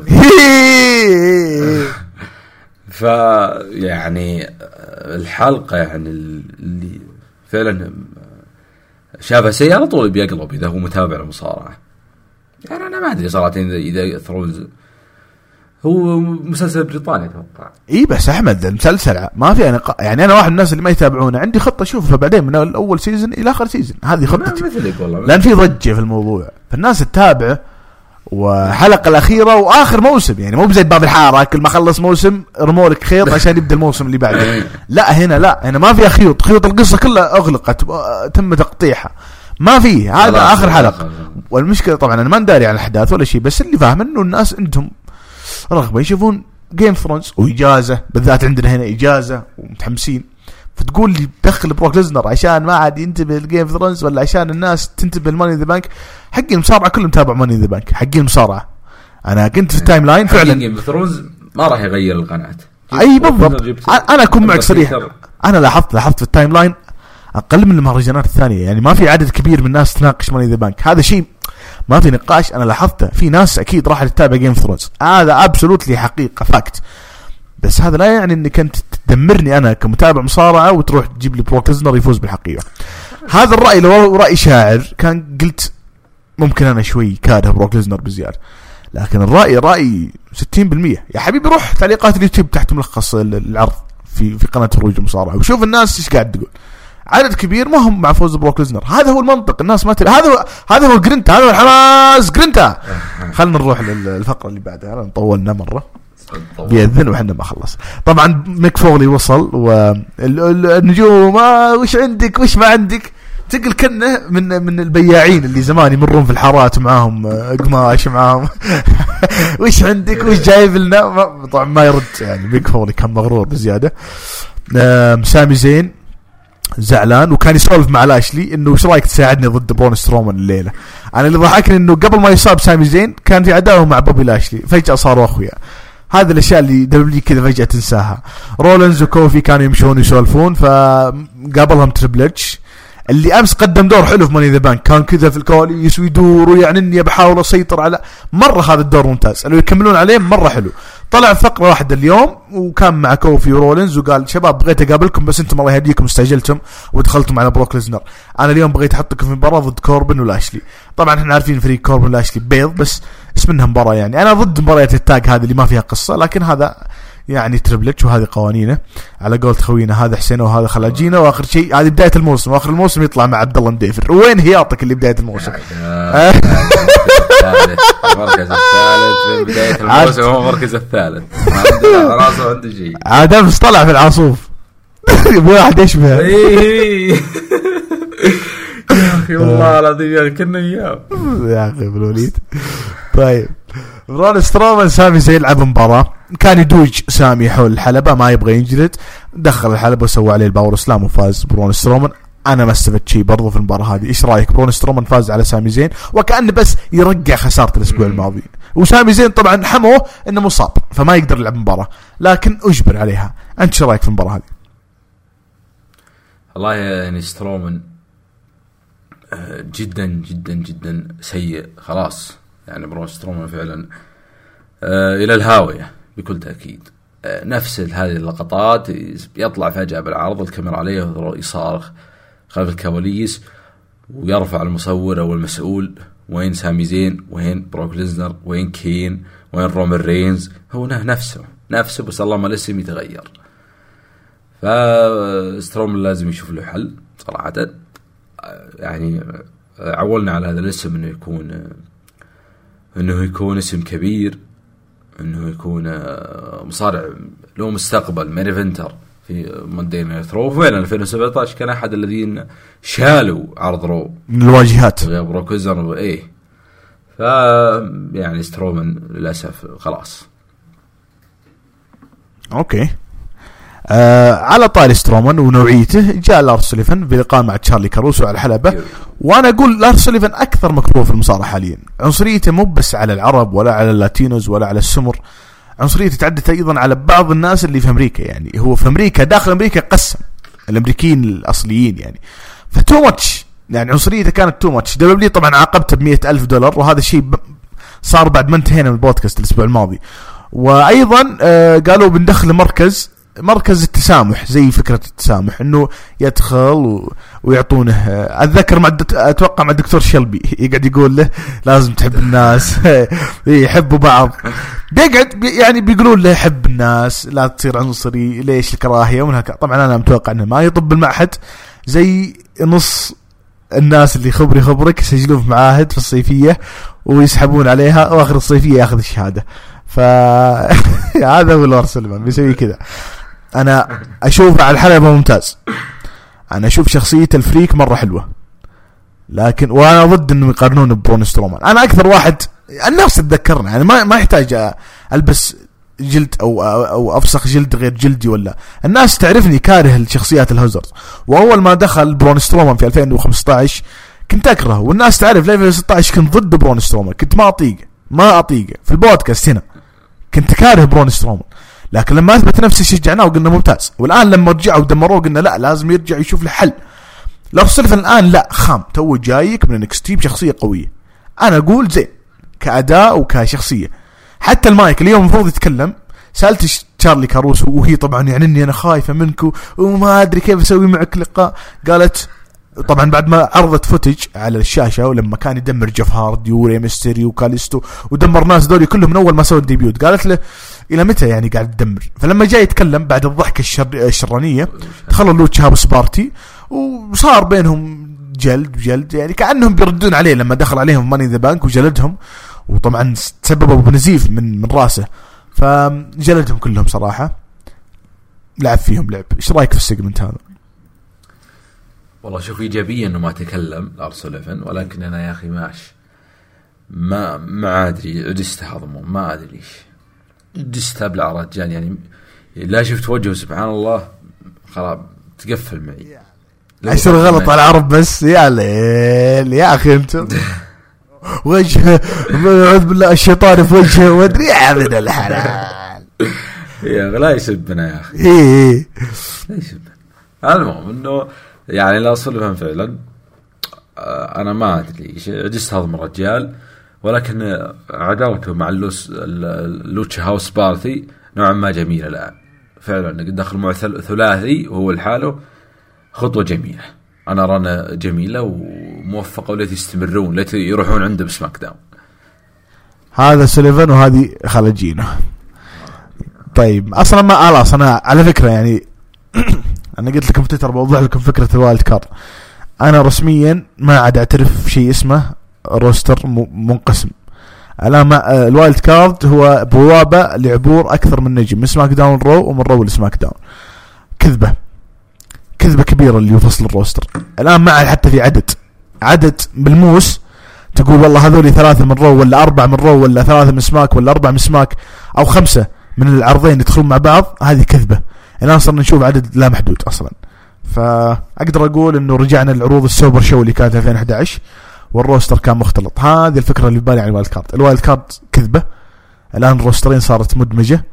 ف يعني الحلقة يعني اللي فعلا شافها سيئة على طول بيقلب إذا هو متابع المصارعة. يعني أنا ما أدري صراحة إذا ثرونز هو مسلسل بريطاني أتوقع. إيه بس أحمد المسلسل ما في أنا ق... يعني أنا واحد من الناس اللي ما يتابعونه عندي خطة أشوفها بعدين من الأول سيزن إلى آخر سيزن، هذه خطتي لأن في ضجة في الموضوع فالناس تتابعه، وحلقة الأخيرة وآخر موسم يعني مو بزي باب الحارة كل ما خلص موسم رمولك خيط عشان يبدأ الموسم اللي بعده. لا هنا لا هنا ما في خيوط، خيوط القصة كلها أغلقت تم تقطيعها، ما في هذا آخر حلقة. والمشكلة طبعا أنا ما نداري على الأحداث ولا شيء، بس اللي فاهم إنه الناس عندهم رغبة يشوفون جيم ثرونز وإجازة، بالذات عندنا هنا إجازة ومتحمسين، فتقول لي دخل بروك ليزنر عشان ما عاد ينتبه الجيم ثرونز ولا عشان الناس تنتبه الماني ذا بانك. حق المصارعة كلهم تابع ماني ذا بانك، حق المصارعة أنا كنت في التايم لاين فعلا جيم ثرونز ما راح يغير القناة. أي بالضبط، أنا أكون معك صريح، أنا لاحظت لاحظت في التايم لاين أقل من المهرجانات الثانية، يعني ما في عدد كبير من الناس تناقش ماني ذا بانك، هذا شيء ما في نقاش. أنا لاحظته في ناس أكيد راح تتابع جيم ثرونز، هذا أبسولوتلي حقيقة فاكت، بس هذا لا يعني إني كنت تدمرني أنا كمتابع مصارعة وتروح تجيب لي بروك ليزنر يفوز بالحقيقة. هذا الرأي لو رأي شاعر كان قلت ممكن أنا شوي كاره بروك ليزنر بزيادة، لكن الرأي رأي ستين بالمية. يا حبيبي روح تعليقات اليوتيوب تحت ملخص العرض في في قناة هروج المصارعة وشوف الناس إيش قاعد تقول. عدد كبير ما هم مع فوز بروك ليزنر، هذا هو المنطق، الناس ما ترى هذا هو هذا هو جرينتا، هذا هو الحماس جرينتا. خلنا نروح للفقرة اللي بعدها، طولنا مرة بيأذن وحنا ما خلص. طبعا ميك فولي وصل والنجوم وش عندك وش ما عندك، تقل كنه من من البياعين اللي زمان يمرون في الحارات معاهم قماش معاهم وش عندك وش جايب لنا. طبعا ما يرد يعني ميك فولي كان مغرور بزيادة. سامي زين زعلان وكان يسولف مع لاشلي انه ايش رايك تساعدني ضد برون سترومان الليله. انا اللي ضحكني انه قبل ما يصاب سامي زين كان في عداوه مع بوبي لاشلي، فجاه صاروا اخويا. هذا الاشياء اللي دبليو كذا فجاه تنساها. رولينز وكوفي كانوا يمشون يسولفون، فقابلهم تريبل اتش اللي امس قدم دور حلو في ماني ذا بانك، كان كذا في الكواليس ويدور ويعني اني بحاول اسيطر على مره، هذا الدور ممتاز لو يكملون عليه مره حلو. طلع فقره واحده اليوم وكان مع كوفي ورولينز وقال شباب بغيت اقابلكم بس انتم الله يهديكم استعجلتم ودخلتم على بروك ليزنر، انا اليوم بغيت احطكم في مباراه ضد كوربن ولاشلي. طبعا احنا عارفين فريق كوربن ولاشلي بيض، بس اسمها مباراه يعني انا ضد مباريات التاج هذه اللي ما فيها قصه، لكن هذا يعني تربلتش وهذه قوانينه على قولة خوينا هذا حسين وهذا خلاجينا. واخر شيء هذه بدايه الموسم، واخر الموسم يطلع مع عبد الله مديفر. وين هياطك اللي بدايه الموسم؟ المركز الثالث بدايه الموسم هو المركز الثالث. عنده راسه عنده شيء عاد امس طلع في العاصوف يبغى واحد يشبه. يا اخي والله العظيم كنا اياه يا اخي بالوليد. طيب برون سترومان سامي زي يلعب مباراة، كان يدوج سامي حول الحلبة ما يبغى ينجلد، دخل الحلبة وسوى عليه الباور سلام وفاز برون سترومان. انا ما استفدت شيء برضو في المباراة هذه. ايش رايك؟ برون سترومان فاز على سامي زين وكأن بس يرجع خسارة الاسبوع الماضي، وسامي زين طبعا حموه انه مصاب فما يقدر يلعب مباراة لكن اجبر عليها. انت ايش رايك في المباراة هذه؟ والله يعني سترومان جدا جدا جدا سيء خلاص. يعني برون سترومان فعلا آه إلى الهاوية بكل تأكيد. آه نفس هذه اللقطات يطلع فجأة بالعرض الكاميرا عليه ويصارخ خلف الكواليس ويرفع المصور أو المسؤول وين سامي زين، وين بروك ليزنر، وين كين، وين رومان رينز. هو نفسه نفسه بس الله ما الاسم يتغير. فسترومان لازم يشوف له حل صراحة. يعني عولنا على هذا الاسم انه يكون انه يكون اسم كبير، انه يكون مصارع له مستقبل مين ايفنتر في ماندي نايت رو. فعلا ألفين وسبعة عشر كان احد الذين شالوا عرض رو من الواجهات بروك ليزنر وايه. ف يعني سترومان للاسف خلاص. اوكي آه على طاري سترومان ونوعيته، جاء لارس سوليفان بلقاء مع تشارلي كاروسو على الحلبة. وانا اقول لارس سوليفان اكثر مكروه في المصارعة حاليا. عنصريته مو بس على العرب ولا على اللاتينوز ولا على السمر، عنصريته تعدت ايضا على بعض الناس اللي في امريكا. يعني هو في امريكا داخل امريكا قسم الامريكيين الاصليين يعني فتو ماتش. يعني عنصريته كانت تو ماتش. دبليو طبعا عاقبته بمئة ألف دولار وهذا الشيء صار بعد ما انتهينا من البودكاست الاسبوع الماضي. وايضا آه قالوا بندخل مركز مركز التسامح زي فكرة التسامح انه يدخل و... ويعطونه. اتذكر مع الدت... اتوقع مع الدكتور شلبي يقعد يقول له لازم تحب الناس يحبوا بعض. بيقعد بي... يعني بيقولون له حب الناس لا تصير عنصري ليش الكراهية ومن هكذا. طبعا انا متوقع انه ما يطب المعهد زي نص الناس اللي خبري خبرك يسجلون في معاهد في الصيفية ويسحبون عليها واخر الصيفية ياخذ الشهادة. فهذا هو لارس سوليفان بيسوي كذا. انا اشوف على الحلبة ممتاز، انا اشوف شخصية الفريك مرة حلوة، لكن وانا ضد انه يقارنون ببرون سترومان. انا اكثر واحد الناس تتذكرنا يعني ما ما يحتاج البس جلد او او افسخ جلد غير جلدي ولا الناس تعرفني كاره الشخصيات الهوزرز. واول ما دخل برون سترومان في ألفين وخمسة عشر كنت اكرهه والناس تعرف. ألفين وستة عشر كنت ضد برون سترومان، كنت ما اطيقه ما اطيقه في البودكاست هنا كنت كاره برون سترومان. لكن لما اثبت نفسي شجعناه وقلنا ممتاز. والان لما رجعوا ودمروه قلنا لا لازم يرجع يشوف له حل. لو صرف الان لا خام تو جايك من انكستي بشخصيه قويه. انا اقول زين كاداء وكشخصيه. حتى المايك اليوم المفروض يتكلم سالت تشارلي كاروسو وهي طبعا يعني اني انا خايفه منكو وما ادري كيف اسوي معك لقاء. قالت طبعا بعد ما عرضت فوتج على الشاشه ولما كان يدمر جيف هاردي وري ميستيريو وكاليستو ودمر ناس دوري كلهم من اول ما سووا الديبيوت، قالت له الى متى يعني قاعد تدمر؟ فلما جاي يتكلم بعد الضحكه الشر... الشرانيه دخلوا لوتش هاوس بارتي وصار بينهم جلد بجلد يعني كانهم بيردون عليه لما دخل عليهم ماني ذا بانك وجلدهم. وطبعا تسببوا بنزيف من من راسه فجلدهم كلهم صراحه. لعب فيهم لعب. ايش رايك في السيجمنت هذا؟ والله شوف ايجابيا انه ما تكلم لارس سوليفان، ولكن انا يا اخي ماش ما ما ادري عجزت هضمه ما ادري ليش عجزت ابلع رجال. يعني لا شفت وجهه سبحان الله خلاص تقفل معي. عشر غلط على العرب بس يا ليل يا اخي انت وجهه اعوذ بالله الشيطان في وجهه وادري يا من الحلال يا لا يسبنا يا اخي ايه لا يسبنا. المهم انه يعني لا صلفهم فعلا انا ما ادري عجزت هذا الرجال. ولكن عداوته مع اللوس اللوتش هاوس بارتي نوعا ما جميله الان فعلا. دخل مع ثلاثي وهو لحاله خطوه جميله. انا رانا جميله وموفقه ولا يستمرون لا يروحون عنده بسماك داون. هذا سوليفان وهذه خلجينه. طيب اصلا ما خلاص انا على فكره يعني انا قلت لكم في تويتر بوضح لكم فكره الوايلد كارد. انا رسميا ما عاد اعترف شيء اسمه روستر منقسم. الان ما الوايلد كارد هو بوابه لعبور اكثر من نجم من سماك داون رو ومن رو لسماك داون. كذبه كذبه كبيره اللي يفصل الروستر. الان ما عاد حتى في عدد عدد بالموس تقول والله هذول ثلاثه من رو ولا اربعه من رو ولا ثلاثه من سماك ولا اربعه من سماك او خمسه من العرضين يدخلون مع بعض. هذه كذبه. الان صرنا نشوف عدد لا محدود اصلا. فاقدر اقول انه رجعنا للعروض السوبر شو اللي كانت ألفين وإحدى عشر والروستر كان مختلط. هذه الفكره اللي ببالي عن الوايلد كارد. الوايلد كارد كذبه. الان الروسترين صارت مدمجه.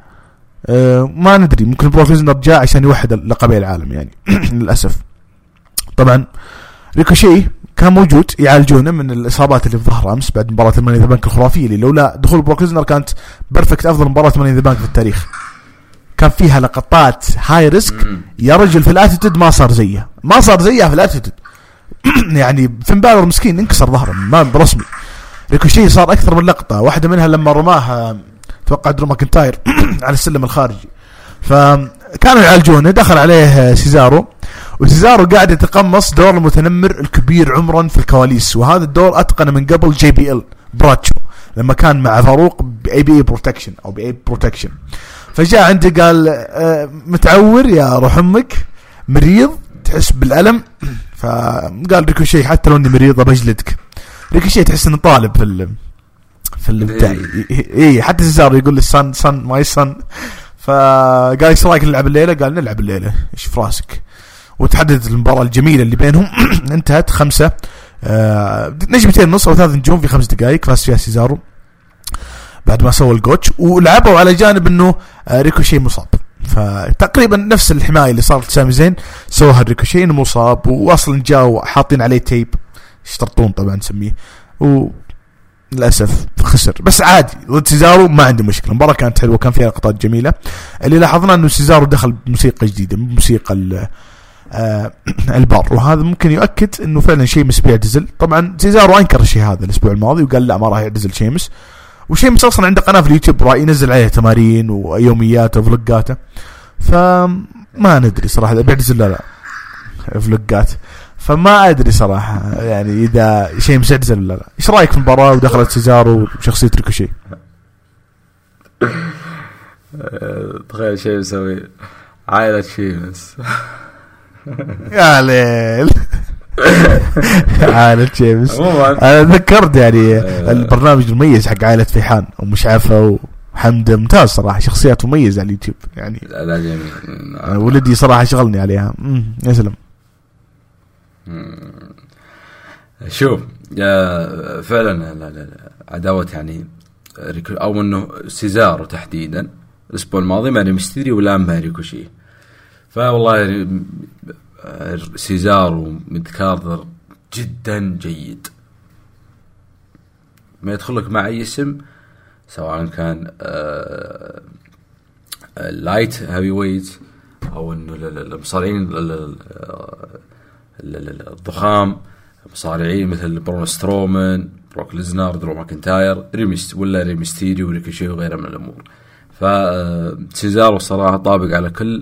أه ما ندري ممكن بروك ليزنر جاء عشان يوحد لقبي العالم يعني للاسف. طبعا ريكوشي كان موجود يعالجونه من الاصابات اللي في ظهره امس بعد مباراه الماني ذا بانك الخرافيه اللي لولا دخول بروك ليزنر كانت بيرفكت افضل مباراه ماني ذا بانك في التاريخ. كان فيها لقطات هاي ريسك يا رجل في الاتيتود ما صار زيه ما صار زيها في الاتيتود يعني فين بالور مسكين انكسر ظهره ما برسمي. ريكوشي صار اكثر من لقطه واحده منها لما رماها توقع درو ماكنتاير على السلم الخارجي فكانوا يعالجونه. دخل عليه سيزارو وسيزارو قاعد يتقمص دور المتنمر الكبير عمرا في الكواليس وهذا الدور اتقن من قبل جي بي ال براتشو لما كان مع فاروق باي بي بروتكشن او باي بروتكشن. فجاء عندي قال آه متعور يا روح امك مريض تحس بالالم. فقال ريكوشي حتى لو اني مريض بجلدك. ريكوشي تحس انه طالب في ال في البتاع اي حتى سيزارو يقول لي سان سان ماي سان. فقال ايش رايك نلعب الليله؟ قال نلعب الليله ايش في راسك. وتحددت المباراه الجميله اللي بينهم انتهت خمسه آه نجمتين نص او ثلاث نجوم في خمس دقائق فاز فيها سيزارو بعد ما سوى الجوتش. ولعبوا على جانب انه آه ريكوشي مصاب فتقريبا نفس الحمايه اللي صارت سامي زين سووها ريكوشي انه مصاب واصلا جاوا حاطين عليه تيب يشترطون طبعا نسميه وللاسف خسر. بس عادي ضد سيزارو ما عندي مشكله. المباراه كانت حلوه كان فيها لقطات جميله. اللي لاحظنا انه سيزارو دخل بموسيقى جديده موسيقى آه البار وهذا ممكن يؤكد انه فعلا شيء مسبيع ديزل. طبعا سيزارو انكر الشيء هذا الاسبوع الماضي وقال لا ما راح يدزل شيمس. وشيمس اصلا عنده قناه في اليوتيوب راح ينزل عليها تمارين ويومياته وفلوجاته. فما ندري صراحه اذا بيعدزل لا لا فلوجات. فما ادري صراحه يعني اذا شيمس يعدزل ولا لا. ايش رايك في المباراه ودخلت سيزارو وشخصيه ريكوشي؟ تخيل شيء يسوي عائله شيمس يا ليل عائلة شيمس. أنا ذكرت يعني البرنامج المميز حق عائلة فيحان ومشعفة وحمد ممتاز صراحة شخصيات مميزة على اليوتيوب يعني. لا لا جميل. ولدي صراحة شغلني عليها. يا سلام. شوف فعلا لا لا عداوة يعني أو إنه سيزارو تحديدا الأسبوع الماضي مع ميستيريو والآن مع ريكوشي. فوالله يعني سيزارو متكاردر جدا جيد ما يدخلك مع أي اسم سواء كان آه اللايت هابي ويت أو إنه المصارعين الضخام مصارعين مثل برون سترومان بروك ليزنر درو ماكنتاير ريمست ولا ريمستيريو وريكوشي وغيرها من الأمور. فسيزارو صراحة طابق على كل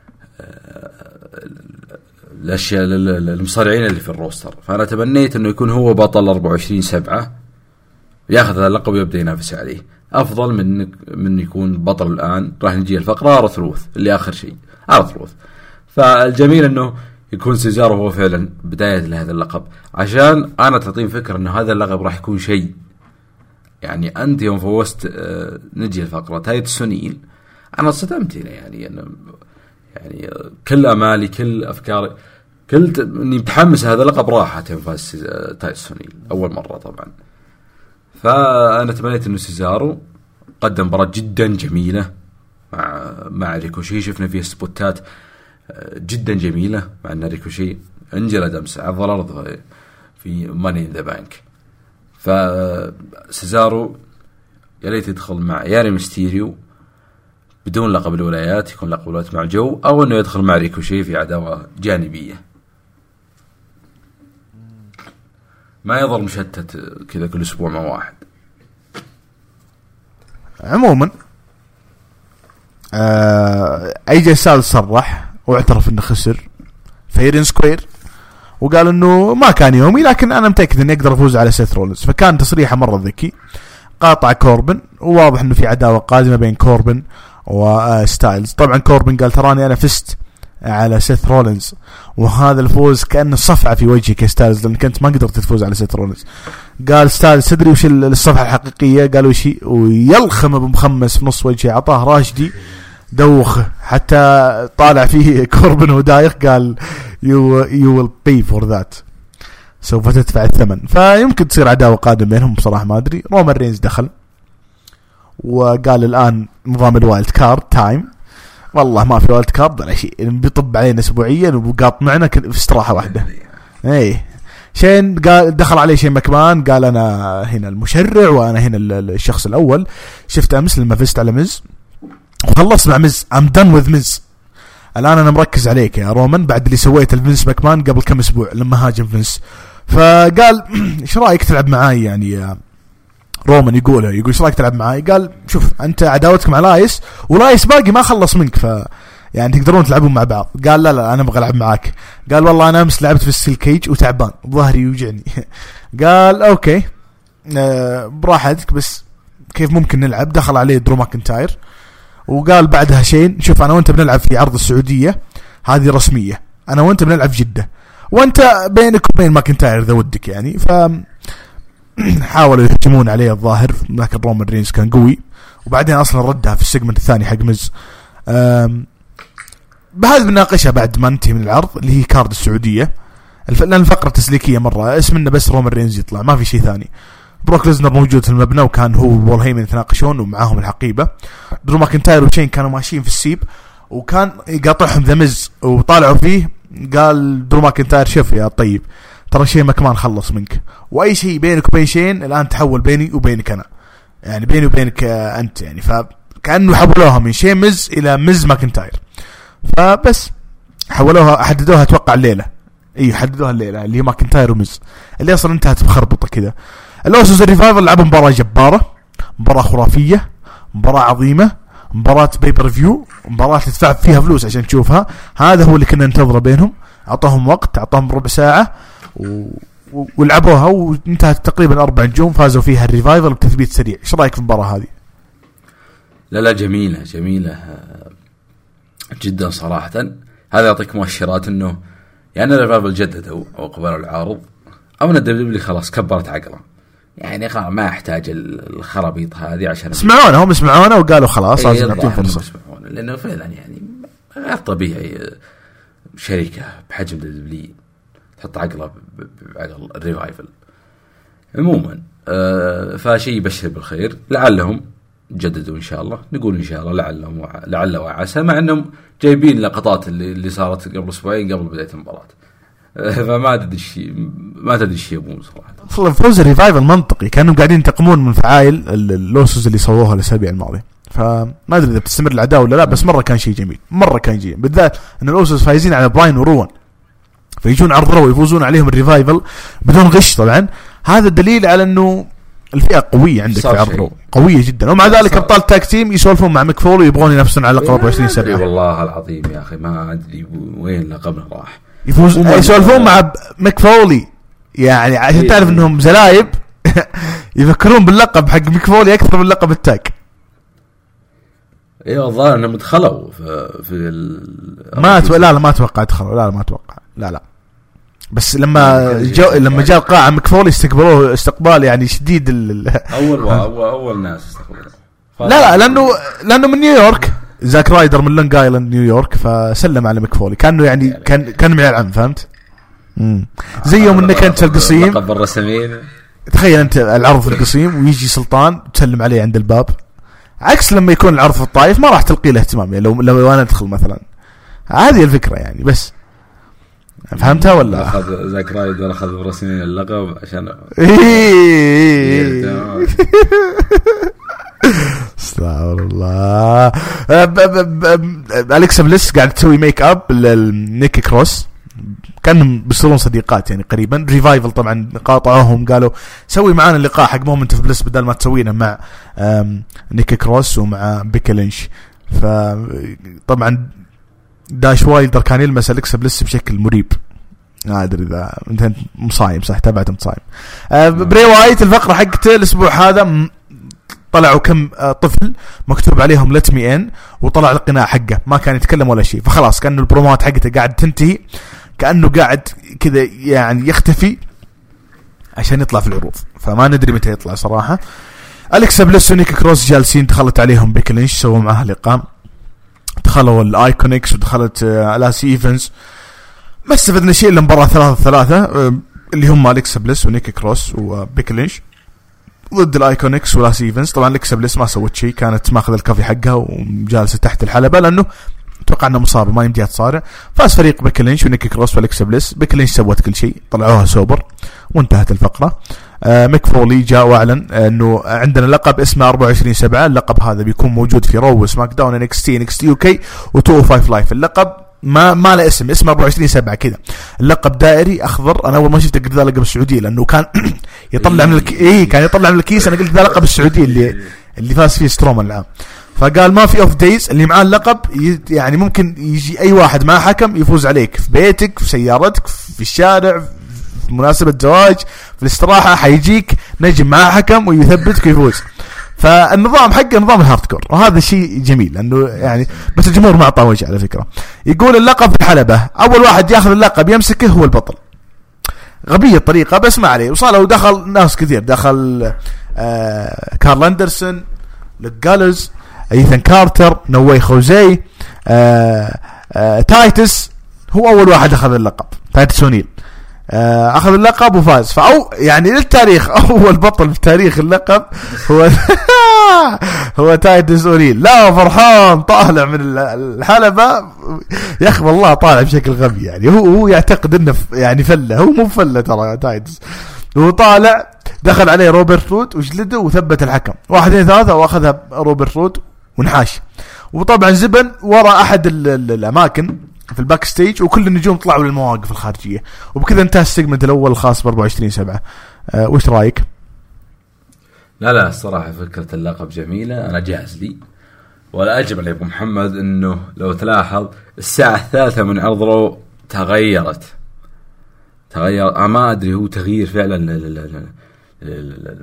الأشياء المصارعين اللي في الروستر. فأنا تمنيت أنه يكون هو بطل أربعة وعشرين سبعة ياخذ هذا اللقب ويبدأ ينافس عليه أفضل من من يكون بطل. الآن راح نجي الفقرة أرثروث اللي آخر شيء أرثروث. فالجميل أنه يكون سيزارو هو فعلا بداية لهذا اللقب عشان أنا تعطين فكرة أنه هذا اللقب راح يكون شيء يعني. أنت يوم فوزت نجي الفقرة تايت سونيل أنا صدمت يعني أنا يعني كل أمالي كل أفكاري كل إني متحمس هذا اللقب راحت يوم فاز تايت سونيل أول مرة طبعا. فأنا تمنيت إنه سيزارو قدم مباراة جدا جميلة مع مع ريكوشي. شفنا فيه سبوتات جدا جميلة مع أن ريكوشي انجلد أمس عض الأرض في ماني إن ذا بانك. فسيزارو يا ليت يدخل مع ياري ميستيريو بدون لقب الولايات يكون لقب الولايات مع جو أو أنه يدخل مع ريكوشي في عداوة جانبية ما يظل مشتت كذا كل أسبوع مع واحد. عموما آه اي جي ستايلز صرح واعترف انه خسر فيرين سكوير وقال انه ما كان يومي لكن انا متاكد اني اقدر افوز على سيث رولينز. فكان تصريحه مره ذكي. قاطع كوربن وواضح انه في عداوه قادمه بين كوربن وستايلز. طبعا كوربن قال تراني انا فزت على سيث رولينز وهذا الفوز كأنه صفعة في وجهك يا ستايلز لأن كنت ما قدرت تفوز على سيث رولينز. قال ستايلز تدري وش الصفعة الحقيقية؟ قالوا شيء ويلخم بمخمس في نص وجهه عطاه راشدي دوخه حتى طالع فيه كوربن ودايخ. قال you, you will pay for that سوف تدفع الثمن. فيمكن تصير عداوة قادمة بينهم بصراحة ما أدري. رومان رينز دخل وقال الآن نظام الوايلد كارد تايم. والله ما في وايلد كارد ولا شيء بيطب علينا اسبوعيا وقاط معنا في استراحه واحده. اي شين قال دخل عليه شين مكمان قال انا هنا المشرع وانا هنا الشخص الاول. شفت امس لما فزت على مز وخلصت مع مز ام دن وذ مز. الان انا مركز عليك يا رومان بعد اللي سويته لفينس مكمان قبل كم اسبوع لما هاجم فينس. فقال ايش رايك تلعب معاي يعني رومان يقول يقول ايش رايك تلعب معاي؟ قال شوف انت عداوتك مع لايس ولايس باقي ما خلص منك ف يعني تقدرون تلعبون مع بعض. قال لا لا انا ابغى العب معاك. قال والله انا امس لعبت في الستيل كيج وتعبان ظهري يوجعني. قال اوكي أه براحتك بس كيف ممكن نلعب؟ دخل عليه درو ماكنتاير وقال بعدها شين شوف انا وانت بنلعب في عرض السعوديه هذه رسميه انا وانت بنلعب في جده وانت بينك وبين ماكنتاير اذا ودك يعني. ف حاولوا يهجمون عليه الظاهر لكن رومان رينز كان قوي وبعدين اصلا ردها في السيجمنت الثاني حق مز. بهذا بناقشها بعد ما ننتهي من العرض اللي هي كارد السعوديه لان الفقره تسليكيه مره اسمنا بس رومان رينز يطلع ما في شيء ثاني. بروك ليزنر موجود في المبنى وكان هو وبول هيمن يتناقشون ومعاهم الحقيبه. درو ماكنتاير وشين كانوا ماشيين في السيب وكان يقاطعهم ذا مز وطالعوا فيه. قال درو ماكنتاير شوف يا طيب ترى شين مكمان خلص منك واي شيء بينك وبين شين الان تحول بيني وبينك انا يعني بيني وبينك انت يعني. فكانه حولوها من شين مز الى مز ماكنتاير فبس حولوها حددوها اتوقع الليله. اي حددوها الليله اللي هي ماكنتاير ومز اللي اصلا انتهت بخربطه كده. الاوسوس الريفايفل لعبوا مباراه جباره مباراه خرافيه مباراه عظيمه مباراه بيبر فيو مباراه تدفع فيها فلوس عشان تشوفها. هذا هو اللي كنا ننتظره بينهم. اعطاهم وقت اعطاهم ربع ساعه و... ولعبوها وانتهت تقريبا أربع نجوم فازوا فيها الريفايفل بتثبيت سريع. ايش رايك في المباراه هذه؟ لا لا جميله جميله جدا صراحه. هذا يعطيك مؤشرات انه يعني الريفايفل جددوا او قبلوا العارض او ان الدبليو خلاص كبرت عقله يعني خلاص ما يحتاج الخرابيط هذه عشان سمعونا هم سمعونا وقالوا خلاص لازم نعطيهم فرصه لانه فعلا يعني غير طبيعي شركه بحجم الدبليو تحط عقله بعقل الريفايفل عموما. أه فشيء يبشر بالخير لعلهم جددوا ان شاء الله. نقول ان شاء الله لعلهم وع... لعل وعسى مع انهم جايبين لقطات اللي, اللي صارت قبل اسبوعين قبل بدايه المباراه. أه فما ادري شيء ما تدري شيء يبون صراحه. فوز الريفايفل منطقي كانوا قاعدين ينتقمون من فعايل اللوسز اللي سووها الاسابيع الماضيه. فما ادري اذا بتستمر العداوه ولا لا بس مره كان شيء جميل مره كان جميل بالذات ان اللوسز فايزين على براين وروان فيجون عرض رو يفوزون عليهم الريفايفل بدون غش. طبعا هذا دليل على انه الفئه قويه عندك في عرض رو قويه جدا. ومع ذلك ابطال تاك تيم يسولفون مع ميك فولي يبغون ينافسون على لقب عشرين سنه. والله العظيم يا اخي ما ادري وين لقبنا راح يفوز يسولفون مع ميك فولي يعني عشان تعرف انهم زلايب يفكرون باللقب حق ميك فولي اكثر من لقب التاك. ايوه الظاهر انهم دخلوا في في ما تو... لا لا ما اتوقع دخلوا لا لا ما اتوقع لا لا بس لما جو... لما جاء القاعه مكفولي استقبلوه استقبال يعني شديد ال... اول اول اول ناس استقبلوه لا لا لانه لانه من نيويورك زاك رايدر من لونج ايلاند نيويورك فسلم على مكفولي كانه يعني, يعني كان كان معي العم فهمت امم زي يوم انك انت القصيم لقب الرسمين تخيل انت العرض في القصيم ويجي سلطان تسلم عليه عند الباب عكس لما يكون العرض في الطائف ما راح تلقي له اهتمام يعني لو لو انا ادخل مثلا هذه الفكره يعني بس فهمتها ولا اخذ زاك رايدر اخذ رسمين اللقب عشان استغفر الله. أليكسا بليس قاعد تسوي ميك اب للنيكي كروس كانوا بيصيرون صديقات يعني قريبا. ريفايفل طبعا قاطعوهم قالوا سوي معانا اللقاء حق مومنت في بليس بدل ما تسوينا مع نيكي كروس ومع بيكي لينش. فطبعا داش وايلدر كان يلمس أليكسا بليس بشكل مريب. ما ادري اذا انت مصايم صح تابعت مصايم. آه بري وايت الفقره حقته الاسبوع هذا طلعوا كم آه طفل مكتوب عليهم لت مي ان وطلع القناع حقه ما كان يتكلم ولا شيء فخلاص كانه البروموات حقته قاعد تنتهي كانه قاعد كذا يعني يختفي عشان يطلع في العروض فما ندري متى يطلع صراحه. أليكسا بليس ونيكي كروس جالسين دخلت عليهم بيكي لينش سووا معها لقاء دخلوا الايكونكس ودخلت آه لاسي ايفنز ما استفدنا شيء الا مباراه ثلاثة ثلاثة اللي هم أليكسا بليس ونيكي كروس وبيكي لينش ضد الايكونكس ولاس ايفنز. طبعا أليكسا بليس ما سوت شيء كانت ماخذ الكافي حقها وجالسه تحت الحلبه لانه اتوقع انها مصابه ما يمديها تصارع. فاز فريق بيكي لينش ونيكي كروس وأليكسا بليس. بيكي لينش سوت كل شيء طلعوها سوبر وانتهت الفقره. آه ميك فولي جاء واعلن انه عندنا لقب اسمه أربعة وعشرين سبعة. اللقب هذا بيكون موجود في رو سماك داون ان اكس تي ان اكس تي يو كي و205 لايف. اللقب ما ما له اسم اسمه أربعة وعشرين سبعة كذا. اللقب دائري اخضر. انا اول ما شفته قلت ذا لقب السعوديه لانه كان يطلع من الك... ايه كان يطلع من الكيس. انا قلت ذا لقب السعوديه اللي اللي فاز فيه سترومان العام. فقال ما في اوف دايز اللي معاه اللقب يعني ممكن يجي اي واحد معاه حكم يفوز عليك في بيتك في سيارتك في الشارع في مناسبه زواج في الاستراحه حيجيك نجم معاه حكم ويثبتك ويفوز. فالنظام حقه نظام الهاردكور وهذا شيء جميل لانه يعني بس الجمهور ما اعطاه وجه على فكره. يقول اللقب في الحلبه اول واحد ياخذ اللقب يمسكه هو البطل. غبيه الطريقه بس ما عليه. وصلوا ودخل ناس كثير دخل آه كارل اندرسون لوك جالوز ايثان كارتر نوي خوزي آه آه تايتس. هو اول واحد اخذ اللقب تايتس اونيل آه اخذ اللقب وفاز. فأو يعني للتاريخ اول بطل في تاريخ اللقب هو هو تايتس اونيل. لا فرحان طالع من الحلبة يا اخي والله طالع بشكل غبي يعني هو هو يعتقد انه يعني فله. هو مو فله ترى تايتس. هو طالع دخل عليه روبرت رود وجلده وثبت الحكم واحد ثلاثة واخذها روبرت رود ونحاش. وطبعا زبن وراء احد الاماكن في الباك ستيج وكل النجوم طلعوا للمواقف الخارجيه. وبكذا انتهى السيجمنت الاول الخاص ب أربعة وعشرين سبعة. أه وش رايك؟ لا لا الصراحه فكره اللقب جميله انا جاهز لي. ولا اجمل يا ابو محمد انه لو تلاحظ الساعه الثالثه من عرض رو تغيرت تغير أنا ما ادري هو تغيير فعلا ل ل ل ل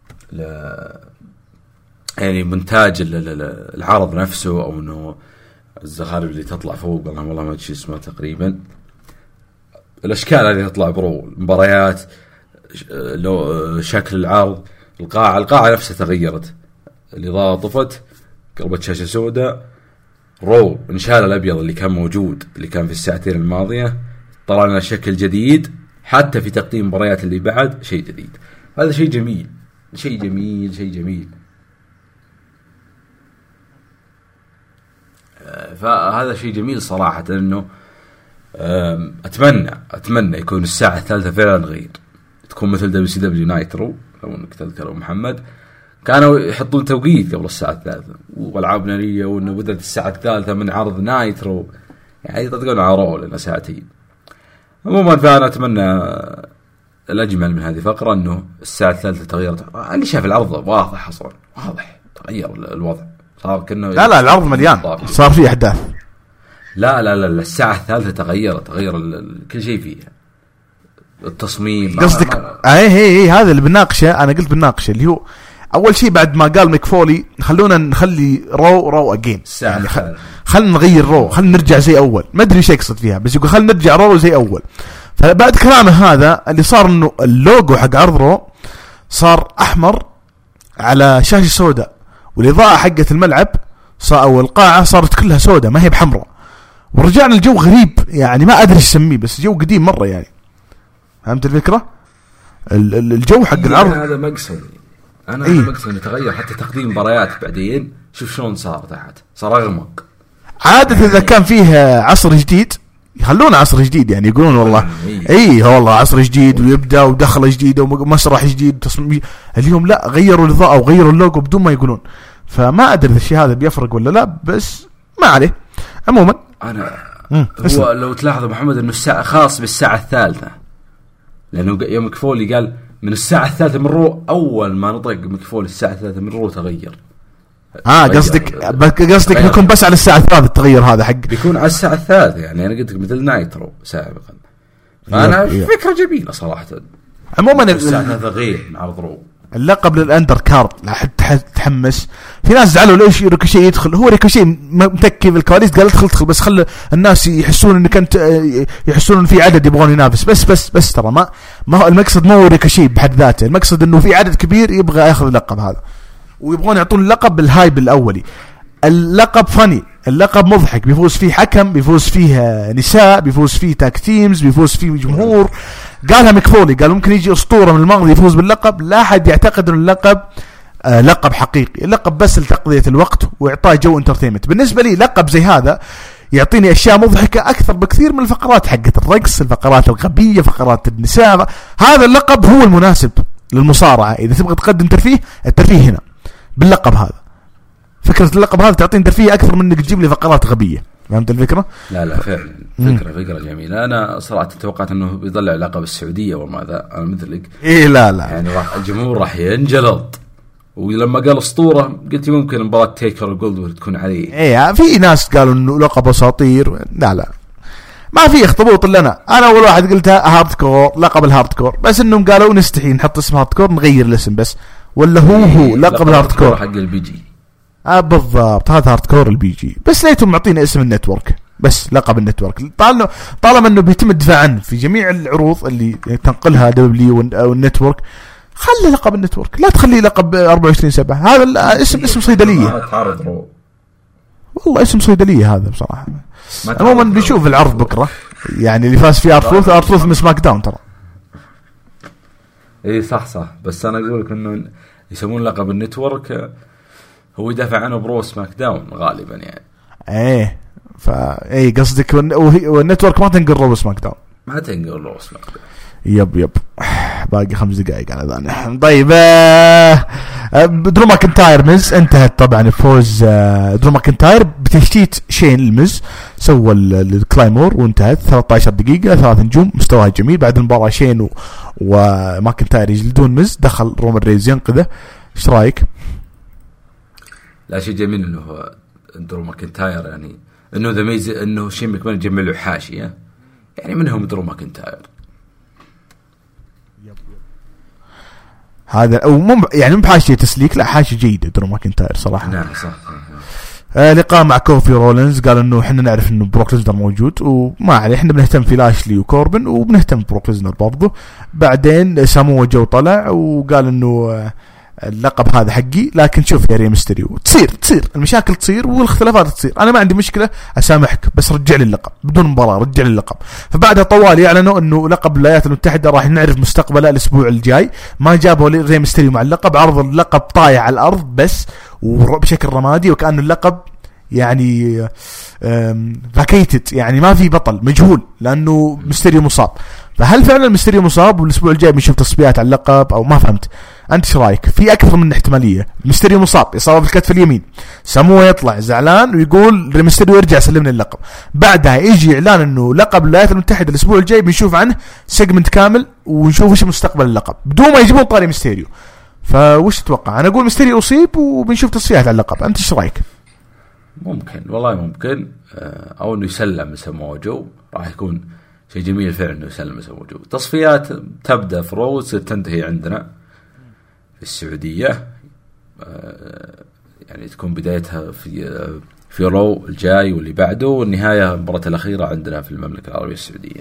ل يعني منتاج العرض نفسه او انه الزخارف اللي تطلع فوق والله والله ما ادري اسمها تقريبا. الاشكال اللي تطلع برو المباريات لو شكل العرض القاعه القاعه نفسها تغيرت. الاضاءه طفت قربت شاشه سوداء. رو انشال الابيض اللي كان موجود اللي كان في الساعتين الماضيه طلع لنا شكل جديد. حتى في تقديم المباريات اللي بعد شيء جديد. هذا شيء جميل شيء جميل شيء جميل. فهذا شيء جميل صراحة انه اتمنى اتمنى يكون الساعة الثالثة فعلا غير تكون مثل دبليو سي دبليو نايترو. لو انك تذكر محمد كانوا يحطون توقيت قبل الساعة الثالثة والعاب نارية وانه بدأت الساعة الثالثة من عرض نايترو يعني تقولون عرو لنا ساعتين. عموما فانا اتمنى الاجمل من هذه الفقرة انه الساعة الثالثة تغيرت. اللي شاف العرض واضح حصل واضح تغير الوضع صار كأنه لا لا العرض مليان صار فيه احداث. لا لا لا الساعة الثالثة تغير تغير كل شيء فيها التصميم. قصدك اي هي هي هذا اللي بنناقشه. انا قلت بنناقشه اللي هو اول شيء بعد ما قال ميك فولي خلونا نخلي رو رو اجين يعني خل... خلنا نغير رو خلنا نرجع زي اول. ما ادري ايش يقصد فيها بس يقول خلنا نرجع رو زي اول. فبعد كلامه هذا اللي صار انه اللوجو حق عرض رو صار احمر على شاشة سوداء والإضاءة حقة الملعب أو القاعة صارت كلها سوداء ما هي بحمراء. ورجعنا الجو غريب يعني ما أدري اسميه بس جو قديم مرة يعني. فهمت الفكرة؟ الجو حق العرض هذا مقصد أنا إيه؟ مقصد إنه تغير حتى تقديم مباريات بعدين شوف شلون صار تحت صار أغمق. عادة إذا كان فيه عصر جديد يخلون عصر جديد يعني يقولون والله اي والله عصر جديد ويبدا ودخله جديده ومسرح جديد تصميم. اليوم لا غيروا الاضاءه وغيروا اللوجو بدون ما يقولون. فما ادري اذا الشيء هذا بيفرق ولا لا بس ما عليه. عموما انا هو لو تلاحظوا محمد انه الساعه خاص بالساعه الثالثه لانه يوم مكفولي قال من الساعه الثالثه من رو اول ما نطق مكفولي الساعه الثالثه من رو تغير. اه قصدك قصدك بيكون بس على الساعه الثالثة التغير هذا حق بيكون على الساعه الثالثة. يعني انا قلت لك مثل نايترو سابقا، فانا فكره جميله صراحه. عموما الساعه الثالثة غير من عرض رو اللقب للاندر كارد لا حد تحمس. في ناس زعلوا ليش ريكوشي يدخل، هو ريكوشي متكي في الكواليس قال ادخل ادخل بس خلى الناس يحسون انك انت يحسون ان في عدد يبغون ينافس. بس بس بس ترى ما ما هو المقصد، ما هو ريكوشي بحد ذاته، المقصد انه في عدد كبير يبغى ياخذ اللقب هذا ويبغون يعطون اللقب بالهايب الاولي. اللقب فني، اللقب مضحك، بيفوز فيه حكم، بيفوز فيه نساء، بيفوز فيه تاك تيمز، بيفوز فيه جمهور. قالها مكفولي، قال ممكن يجي اسطوره من الماضي يفوز باللقب. لا احد يعتقد ان اللقب آه لقب حقيقي، اللقب بس لتقضيه الوقت واعطاء جو انترتينمنت. بالنسبه لي لقب زي هذا يعطيني اشياء مضحكه اكثر بكثير من الفقرات حقت الرقص، الفقرات الغبيه، فقرات النساء. هذا اللقب هو المناسب للمصارعه، اذا تبغى تقدم ترفيه الترفيه هنا باللقب هذا. فكره اللقب هذا تعطيني ترفيه اكثر من انك تجيب لي فقرات غبيه. فهمت الفكره؟ لا لا فعلا فكره فكره جميله. انا صراحه توقعت انه بيطلع لقب السعوديه وماذا، انا مثلك ايه لا لا يعني راح الجمهور راح ينجلط. ولما قال اسطوره قلت ممكن مباراه تيكر وجولدبرغ تكون عليه. ايه في ناس قالوا انه لقب اساطير. لا لا ما في اخطبوط الا انا انا اول واحد قلتها هارد كور، لقب الهارد كور. بس انهم قالوا نستحي نحط اسم هارد كور، نغير الاسم بس، ولا هو هو لقب الهارد كور حق البي جي. اه بالضبط هذا هارد كور البي جي. بس ليتهم معطينا اسم النتورك بس، لقب النتورك. طالما طالما انه بيتم الدفاع عنه في جميع العروض اللي تنقلها دبليو او النتورك، خلي لقب النتورك، لا تخليه لقب أربعة وعشرين سبعة. هذا اسم اسم صيدليه والله، اسم صيدليه هذا بصراحه. عموما بنشوف العرض بكره، يعني اللي فاز فيه ارثروث ارثروث من سماك داون ترى. اي صح صح. بس انا اقول لك انه يسمون لقب النتورك هو يدافع عنه برو سماك داون غالبا يعني. ايه فا ايه قصدك والنتورك ما تنقل رو سماك داون، ما تنقل رو سماك داون. يب يب باقي خمس دقائق على ذا. طيب آه درو ماكنتاير مز انتهت طبعا فوز آه درو ماكنتاير بتشتيت شين المز، سوى الكلايمور وانتهت ثلاثة عشر دقيقة، ثلاث نجوم، مستواه جميل. بعد المباراة شين وماكنتاير يجلدون مز، دخل رومان ريز ينقذه. ايش رايك؟ لا شيء جميل انه درو ماكنتاير يعني انه ذا ميز انه شين مكمان يجمع له حاشيه يعني منهم درو ماكنتاير هذا او مم يعني مو بحاشيه تسليك، لا حاشيه جيده درو ماكنتاير صراحه. نعم صح. آه لقاء مع كوفي رولينز، قال انه احنا نعرف انه بروك ليزنر موجود وما عليه، احنا بنهتم في لاشلي وكوربن وبنهتم بروك ليزنر برضه. بعدين سامو جو طلع وقال انه آه اللقب هذا حقي، لكن شوف يا ري ميستيريو تصير تصير المشاكل تصير والخلافات تصير، انا ما عندي مشكله اسامحك بس رجع لي اللقب بدون مباراه، رجع لي اللقب. فبعدها طوال اعلنوا انه لقب الولايات المتحده راح نعرف مستقبله الاسبوع الجاي. ما جابوا ري ميستيريو مع اللقب، عرض اللقب طايح على الارض بس وبشكل رمادي، وكأن اللقب يعني فاكيتد، يعني ما في بطل مجهول لانه ميستيريو مصاب. فهل فعلا ميستيريو مصاب والاسبوع الجاي بنشوف تصفيات على اللقب او ما فهمت؟ انت ايش رايك؟ في اكثر من احتماليه. ميستيريو مصاب، اصابه في الكتف اليمين، سامو يطلع زعلان ويقول ميستيريو يرجع سلمني اللقب. بعدها يجي اعلان انه لقب الولايات المتحده الاسبوع الجاي بنشوف عنه سيجمنت كامل ونشوف ايش مستقبل اللقب بدون ما يجيبون طاري ميستيريو. فوش تتوقع؟ انا اقول ميستيريو اصيب وبنشوف تصفيات على اللقب، انت ايش رايك؟ ممكن والله ممكن، او انه يسلم سامو جو، راح يكون شيء جميل فعلا انه يسلم سامو جو. تصفيات تبدا في روز تنتهي عندنا في السعوديه، يعني تكون بدايتها في في رو الجاي واللي بعده، والنهايه المباراه الاخيره عندنا في المملكه العربيه السعوديه.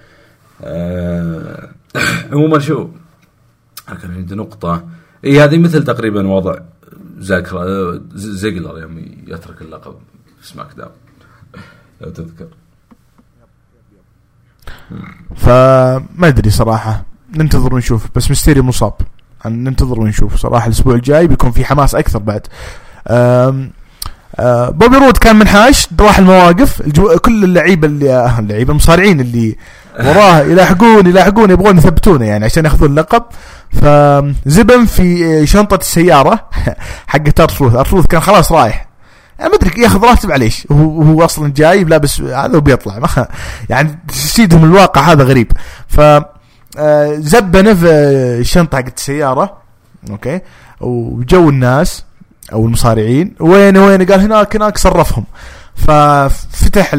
عموما شو كان عندي نقطه، اي هذه مثل تقريبا وضع زاك زيجلر يوم يترك اللقب في سماك داون لو تذكر. فما ادري صراحه، ننتظر ونشوف. بس ميستيريو مصاب، ننتظر ونشوف صراحه. الاسبوع الجاي بيكون في حماس اكثر بعد. أم أه بوبي رود كان منحاش، راح المواقف، كل اللعيبه اللي اللعيبه المصارعين اللي وراه يلاحقون يلاحقون يبغون يثبتونه يعني عشان ياخذون اللقب. فزبن في شنطه السياره حق ارثروث، ارثروث كان خلاص رايح، انا ما ادري ياخذ راتب عليش، هو هو اصلا جايب لابس هذا وبيطلع يعني تسيدهم الواقع هذا غريب. ف زبنه في الشنطه حق السياره اوكي، وجو الناس او المصارعين وين وين قال هناك هناك صرفهم. ففتح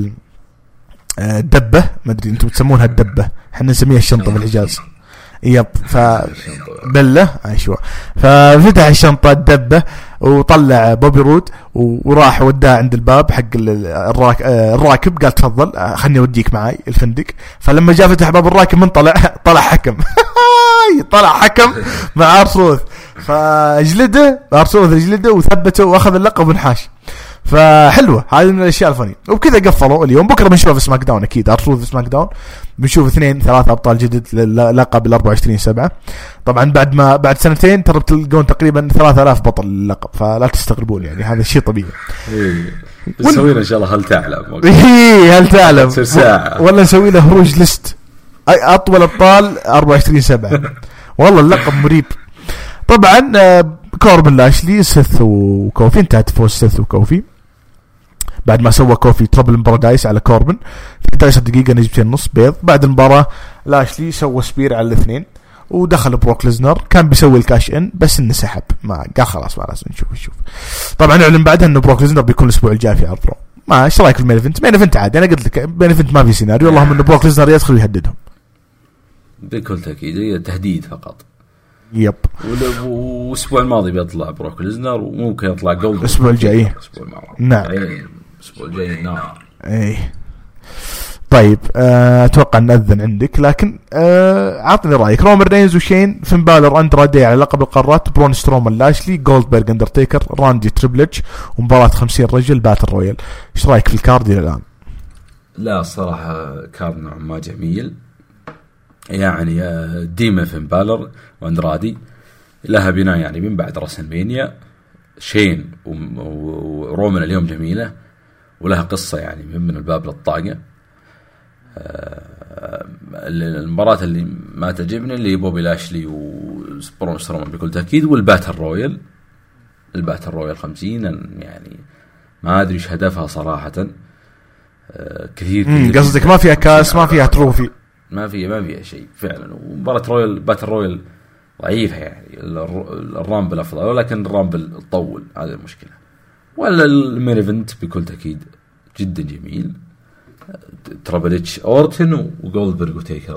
الدبه ما ادري انتم تسمونها الدبه احنا نسميها الشنطه بالحجاز يب فبله ايشوا ففتح الشنطه الدبه وطلع بوبي رود وراح وداه عند الباب حق الراكب قال تفضل خلني اوديك معاي الفندق. فلما جاء فتح باب الراكب من طلع طلع حكم طلع حكم مع ارثروث فاجلده ارثروث اجلده وثبته واخذ اللقب ونحاش. فحلوه هذه من الاشياء الفنيه. وبكذا قفلوا اليوم. بكره بنشوف في سماك داون اكيد ارثروث في سماك داون بنشوف اثنين ثلاثه ابطال جدد للقب ال أربعة وعشرين سبعة. طبعا بعد ما بعد سنتين ترى بتلقون تقريبا ثلاثة آلاف بطل للقب فلا تستغربون يعني هذا شيء طبيعي. نسوي له ان شاء الله هل تعلم ايه هل تعلم ولا نسوي له هروج ليست اي اطول ابطال أربعة وعشرين سبعة والله اللقب مريب. طبعا كوربن لاشلي سيث وكوفي انتهت فوز سيث وكوفي بعد ما سوى كوفي ترابل بارادايس على كوربن في إحدى عشرة دقيقة نجمتين نص بيض. بعد المباراة لاشلي سوى سبير على الاثنين ودخل بروك ليزنر كان بيسوي الكاش ان بس انسحب ما قال خلاص ما لازم نشوف نشوف. طبعا اعلن بعدها انه بروك ليزنر بيكون الاسبوع الجاي في عرض رو. ما ايش رايك في المين ايفنت؟ مين ايفنت عادي انا قلت لك مين ايفنت ما في سيناريو اللهم انه بروك ليزنر يدخل ويهددهم بكل تاكيد تهديد فقط. يب. والاسبوع الماضي بيطلع بروك ليزنر وممكن يطلع جولد الاسبوع الجاي. الاسبوع الماضي نعم الاسبوع الجاي نعم. ايه طيب أه اتوقع نأذن عندك لكن أه عطني رايك. رومان رينز وشين فين بالر اندرادي على لقب القارات برون سترومان لاشلي جولدبرغ اندرتيكر راندي تريبلتش ومباراة خمسين رجل باتل رويال. ايش رايك في الكارد الى الان؟ لا الصراحة كارد نوعا ما جميل يعني ديما فين بالر واندرادي لها بناء يعني من بعد راسلمانيا. شين ورومان اليوم جميلة ولها قصة يعني من الباب للطاقة. المباراة اللي ما تعجبني اللي بوبي لاشلي وبرون سترومان بكل تأكيد والباتل رويال. الباتل رويال خمسين يعني ما أدري إيش هدفها صراحة. كثير قصدك ما فيها كاس ما فيها تروفي ما فيها ما فيها شيء فعلا. ومباراة رويال باتل رويال ضعيفة يعني الرامبل أفضل ولكن الرامبل طول هذه المشكلة. ولا المين ايفنت بكل تأكيد جدا جميل ترابليتش أورتن وجولدبرغ وتيكر.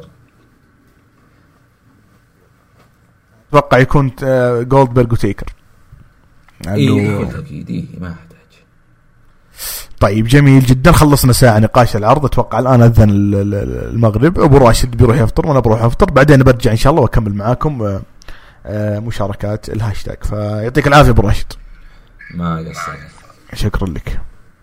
أتوقع يكون جولدبرغ وتيكر إيه أكيد إيه ما أحتاج. طيب جميل جدا. خلصنا ساعة نقاش العرض. أتوقع الآن أذن المغرب أبو راشد بيروح يفطر وأنا بروح أفطر بعدين برجع إن شاء الله وأكمل معاكم مشاركات الهاشتاج. فيعطيك العافية أبو راشد. ما قصر. شكرا لك.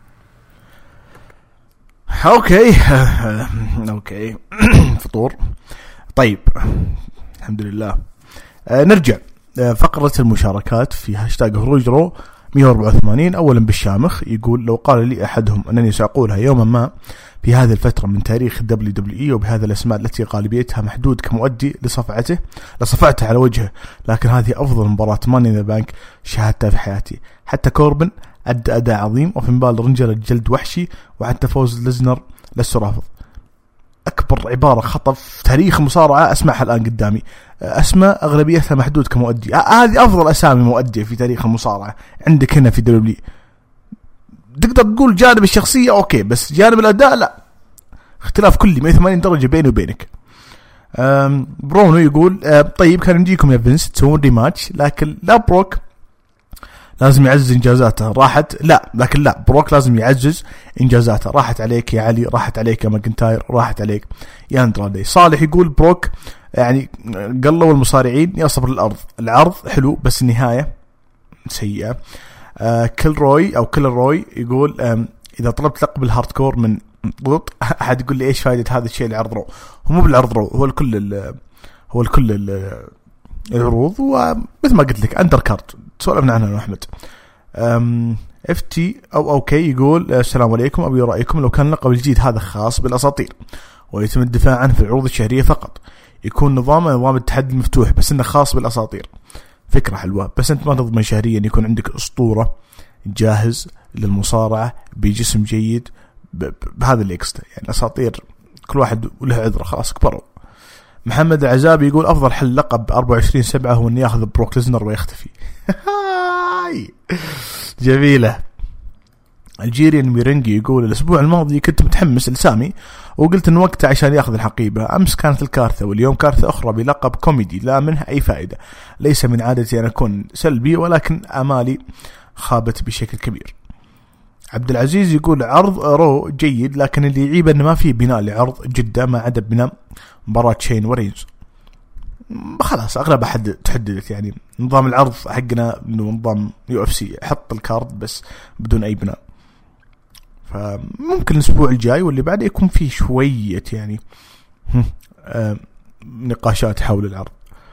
اوكي اوكي فطور. طيب الحمد لله. آه نرجع آه فقرة المشاركات في هاشتاج هروج رو مية وأربعة وثمانين. اولا بالشامخ يقول لو قال لي احدهم انني ساقولها يوما ما في هذه الفترة من تاريخ الدبليو دبليو اي وبهذا الاسماء التي غالبيتها محدود كمؤدي لصفعته لصفعته على وجهه. لكن هذه افضل مباراة ماني ان ذا بانك شاهدتها في حياتي. حتى كوربن أدى أداء عظيم وفين بالر رنجل الجلد وحشي وحتى فوز ليزنر لسه رافض. أكبر عبارة خطأ في تاريخ المصارعة أسمعها الآن قدامي. أسماء أغلبيتها محدود كمؤدي. هذه أفضل أسامي مؤدية في تاريخ المصارعة عندك هنا في دبليو. تقدر تقول جانب الشخصية أوكي بس جانب الأداء لا. اختلاف كلي مية وثمانين درجة بيني وبينك. برونو يقول طيب كان نجيكم يا فينس تسوون ريماتش لكن لا بروك لازم يعزز إنجازاته راحت لا لكن لا بروك لازم يعزز إنجازاته. راحت عليك يا علي راحت عليك يا ماكنتاير راحت عليك يا أندرادي. صالح يقول بروك يعني قلوا المصارعين يصبر الأرض. العرض حلو بس النهاية سيئة. آه كل روي أو كل روي يقول إذا طلبت لقب الهاردكور من ضغط أحد يقول لي إيش فائدة هذا الشيء العرض رو. هو مو بالعرض رو هو الكل هو الكل العروض ومثل ما قلت لك أندر كارت سولفنا عنها أحمد. اف تي او اوكي يقول السلام عليكم ابي رايكم لو كان اللقب الجديد هذا خاص بالاساطير ويتم الدفاع عنه في العروض الشهريه فقط يكون نظامه نظام التحدي المفتوح بس انه خاص بالاساطير. فكره حلوه بس انت ما تضمن شهريا يكون عندك اسطوره جاهز للمصارعه بجسم جيد بهذا الاكسترا يعني الاساطير كل واحد وله عذره خلاص كبروا. محمد العزابي يقول افضل حل لقب أربعة وعشرين سبعة هو ان ياخذ بروك ليزنر ويختفي. شوي. جميلة. الجيري الميرنجي يقول الأسبوع الماضي كنت متحمس لسامي وقلت إن وقته عشان يأخذ الحقيبة. أمس كانت الكارثة واليوم كارثة أخرى بلقب كوميدي لا منها أي فائدة. ليس من عادتي أن أكون سلبي ولكن آمالي خابت بشكل كبير. عبد العزيز يقول عرض رو جيد لكن اللي يعيب أنه ما فيه بناء لعرض جدة ما عدا بناء مباراة شين ورينز. خلاص أغلب أحد تحددت يعني نظام العرض حقنا إنه نظام يو اف سي حط الكارد بس بدون أي بناء. فممكن الأسبوع الجاي واللي بعده يكون فيه شوية يعني نقاشات حول العرض.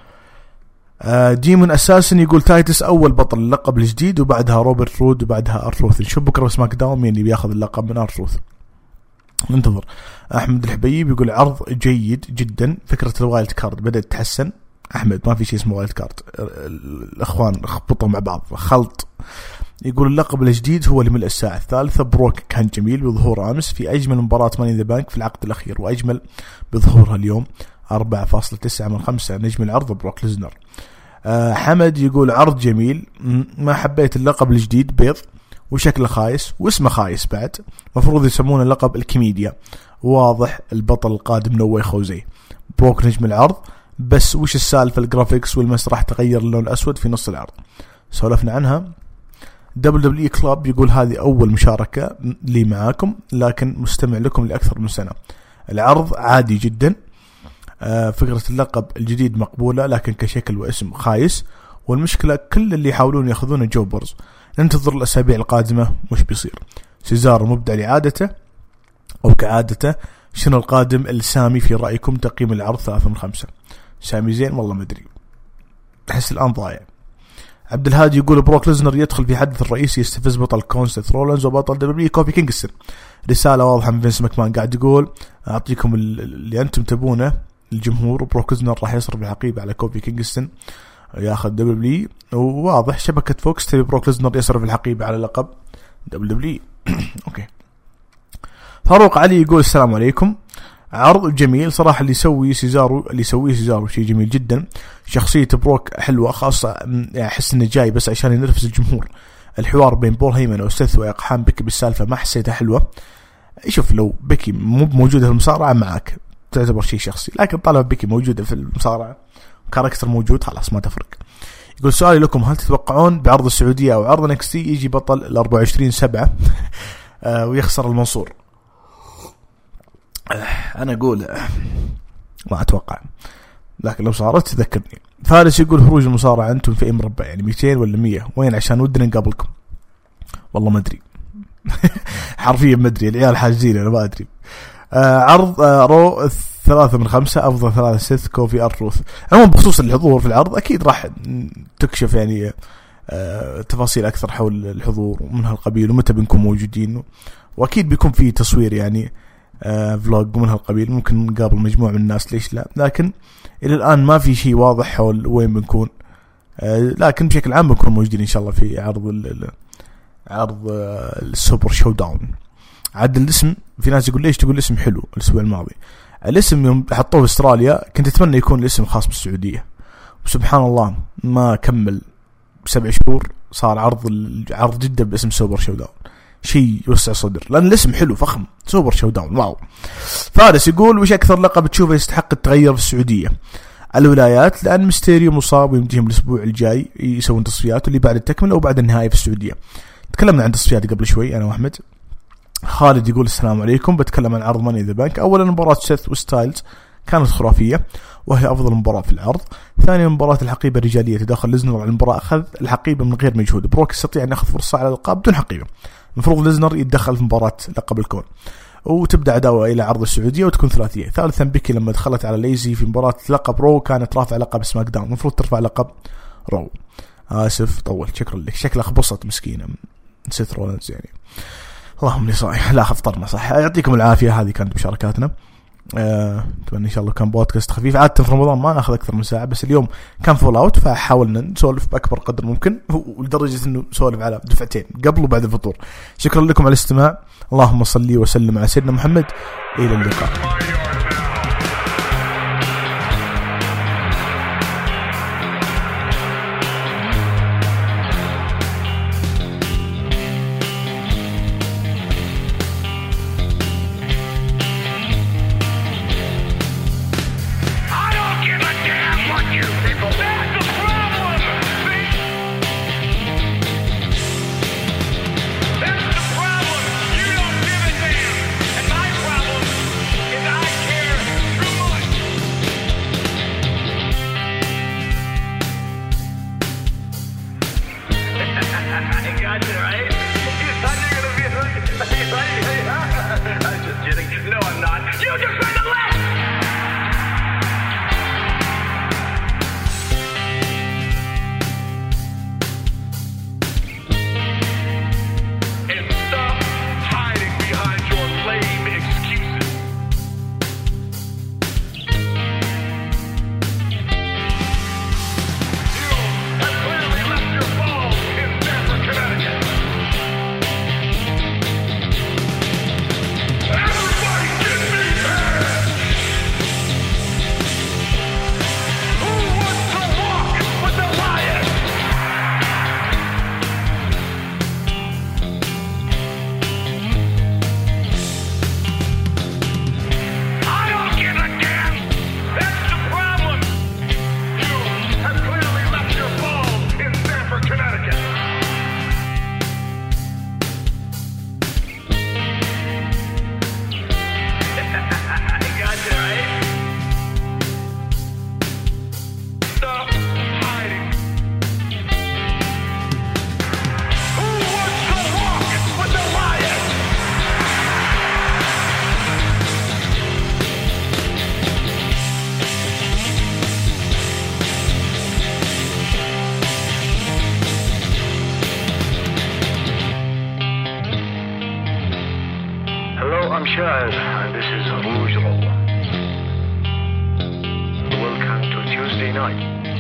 ديمون أساسا يقول تايتس أول بطل اللقب الجديد وبعدها روبرت رود وبعدها أرثروث. نشوف بكرة سماك داون مين اللي بياخذ اللقب من أرثروث. ننتظر. أحمد الحبيب يقول عرض جيد جدا. فكرة الوايلد كارد بدأت تتحسن. أحمد ما في شيء اسمه وايلد كارد. الأخوان خبطوا مع بعض خلط. يقول اللقب الجديد هو لملء الساعة الثالثة. بروك كان جميل بظهور أمس في أجمل مباراة ماني ذا بانك في العقد الأخير وأجمل بظهورها اليوم أربعة فاصلة تسعة من خمسة. نجم العرض بروك ليزنر. أه حمد يقول عرض جميل. ما حبيت اللقب الجديد بيض وشكله خايس واسمه خايس بعد. مفروض يسمونه اللقب الكيميديا. واضح البطل القادم نوي خوزي. بروك نجم العرض بس وش السالفة الجرافيكس والمسرح تغير اللون الأسود في نص العرض سولفنا عنها. دبليو دبليو إي كلاب يقول هذه أول مشاركة لي معاكم لكن مستمع لكم لأكثر من سنة. العرض عادي جدا. فكرة اللقب الجديد مقبولة لكن كشكل واسم خايس والمشكلة كل اللي يحاولون يأخذون جوبرز. ننتظر الأسابيع القادمة مش بيصير. سيزار مبدع لعادته أو كعادته. شنو القادم السامي في رأيكم؟ تقييم العرض ثلاثة من خمسة. سامي زين والله ما أدري أحس الآن ضايع. عبد الهادي يقول بروك ليزنر يدخل في حدث الرئيسي يستفز بطل كونستنت رولنز وبطل دبليو كوفي كينغستون. رسالة واضحة من فينس ماكمان قاعد يقول أعطيكم اللي أنتم تبونه الجمهور. بروك ليزنر راح يصرف الحقيبة على كوفي كينغستون ياخذ دبليو. وواضح شبكة فوكس تبي بروك ليزنر يصرف الحقيبة على لقب دبليو. أوكي. فاروق علي يقول السلام عليكم. عرض جميل صراحة. اللي يسوي سيزارو اللي يسويه سيزارو شيء جميل جدا. شخصية بروك حلوة خاصة يعني أحس إنه جاي بس عشان ينرفز الجمهور. الحوار بين بول هيمن وستيث وإقحام بيكي بالسالفة ما حسيتها حلوة. شوف لو بيكي مو موجودة في المصارعة معك تعتبر شيء شخصي لكن طالما بيكي موجودة في المصارعة كاركتر موجود خلاص ما تفرق. يقول سؤالي لكم هل تتوقعون بعرض السعودية أو عرض نكستي يجي بطل الأربعة وعشرين سبعة ويخسر المنصور؟ أنا أقول ما أتوقع لكن لو صارت تذكرني. فارس يقول هروج المصارعة أنتم في أي مربع يعني مئتين ولا مية وين عشان ودنا نقابلكم؟ والله ما أدري حرفيا ما أدري العيال حاجزين أنا ما أدري. آه عرض آه رو ثلاثة من خمسة أفضل ثلاثة سيث كوفي أرثروث. عموما بخصوص الحضور في العرض أكيد راح تكشف يعني آه تفاصيل أكثر حول الحضور ومن هالقبيل ومتى بنكون موجودين وأكيد بيكون في تصوير يعني آه فلوج ومن هالقبيل ممكن نقابل مجموعة من الناس ليش لا. لكن إلى الآن ما في شيء واضح حول وين بنكون. آه لكن بشكل عام بنكون موجودين إن شاء الله في عرض عرض آه السوبر شو داون. عدل الاسم. في ناس يقول ليش تقول الاسم حلو. الأسبوع الماضي الاسم يوم حطوه في استراليا كنت أتمنى يكون الاسم خاص بالسعودية وسبحان الله ما كمل سبع شهور صار عرض عرض جدا باسم سوبر شو داون. شيء يوسع صدر لأن الاسم حلو فخم سوبر شو داون واو. فارس يقول وش أكثر لقب تشوفه يستحق التغير في السعودية؟ الولايات لأن ميستيريو مصاب ويمديهم الأسبوع الجاي يسوون تصفيات واللي بعد التكملة وبعد النهاية في السعودية. تكلمنا عن تصفيات قبل شوي أنا وأحمد. خالد يقول السلام عليكم. بتكلم عن عرض ماني ذا بانك. أولا مباراة سيث وستايلز كانت خرافية وهي أفضل مباراة في العرض. ثانيا مباراة الحقيبة الرجالية تداخل ليزنر على المباراة أخذ الحقيبة من غير مجهود. بروك يستطيع أن يأخذ فرصة على الألقاب بدون حقيبة. المفروض ليزنر يتدخل في مباراة لقب الكون وتبدأ عداوة إلى عرض السعودية وتكون ثلاثية. ثالثا بيكي لما دخلت على ليزي في مباراة لقب رو كانت رافع لقب سماك داون المفروض ترفع لقب رو. آسف طول شكرا لك. شكلها خبصت مسكينة سيث رولنز يعني اللهم لي صايح. لا خفطرنا صح. يعطيكم العافية. هذه كانت مشاركاتنا. أه... أتمنى إن شاء الله كان بودكاست خفيف. عادة في رمضان ما نأخذ أكثر من ساعة بس اليوم كان فول أوت فحاولنا نسولف بأكبر قدر ممكن ولدرجة إنه نسولف على دفعتين قبل وبعد الفطور. شكرا لكم على الاستماع. اللهم صلي وسلم على سيدنا محمد. إلى اللقاء. kidding. No, I'm not. You just read the list! And stop hiding behind your lame excuses. You have clearly left your balls in Stamford, Connecticut. Everybody give me hands! Who wants to walk with the lion? I don't give a damn! That's the problem! You have clearly left your balls in Stamford, Connecticut. I got you, right? Stop hiding. Who wants to walk with the lion? Hello, I'm Shaz, and this is Rouge. Welcome to Tuesday night.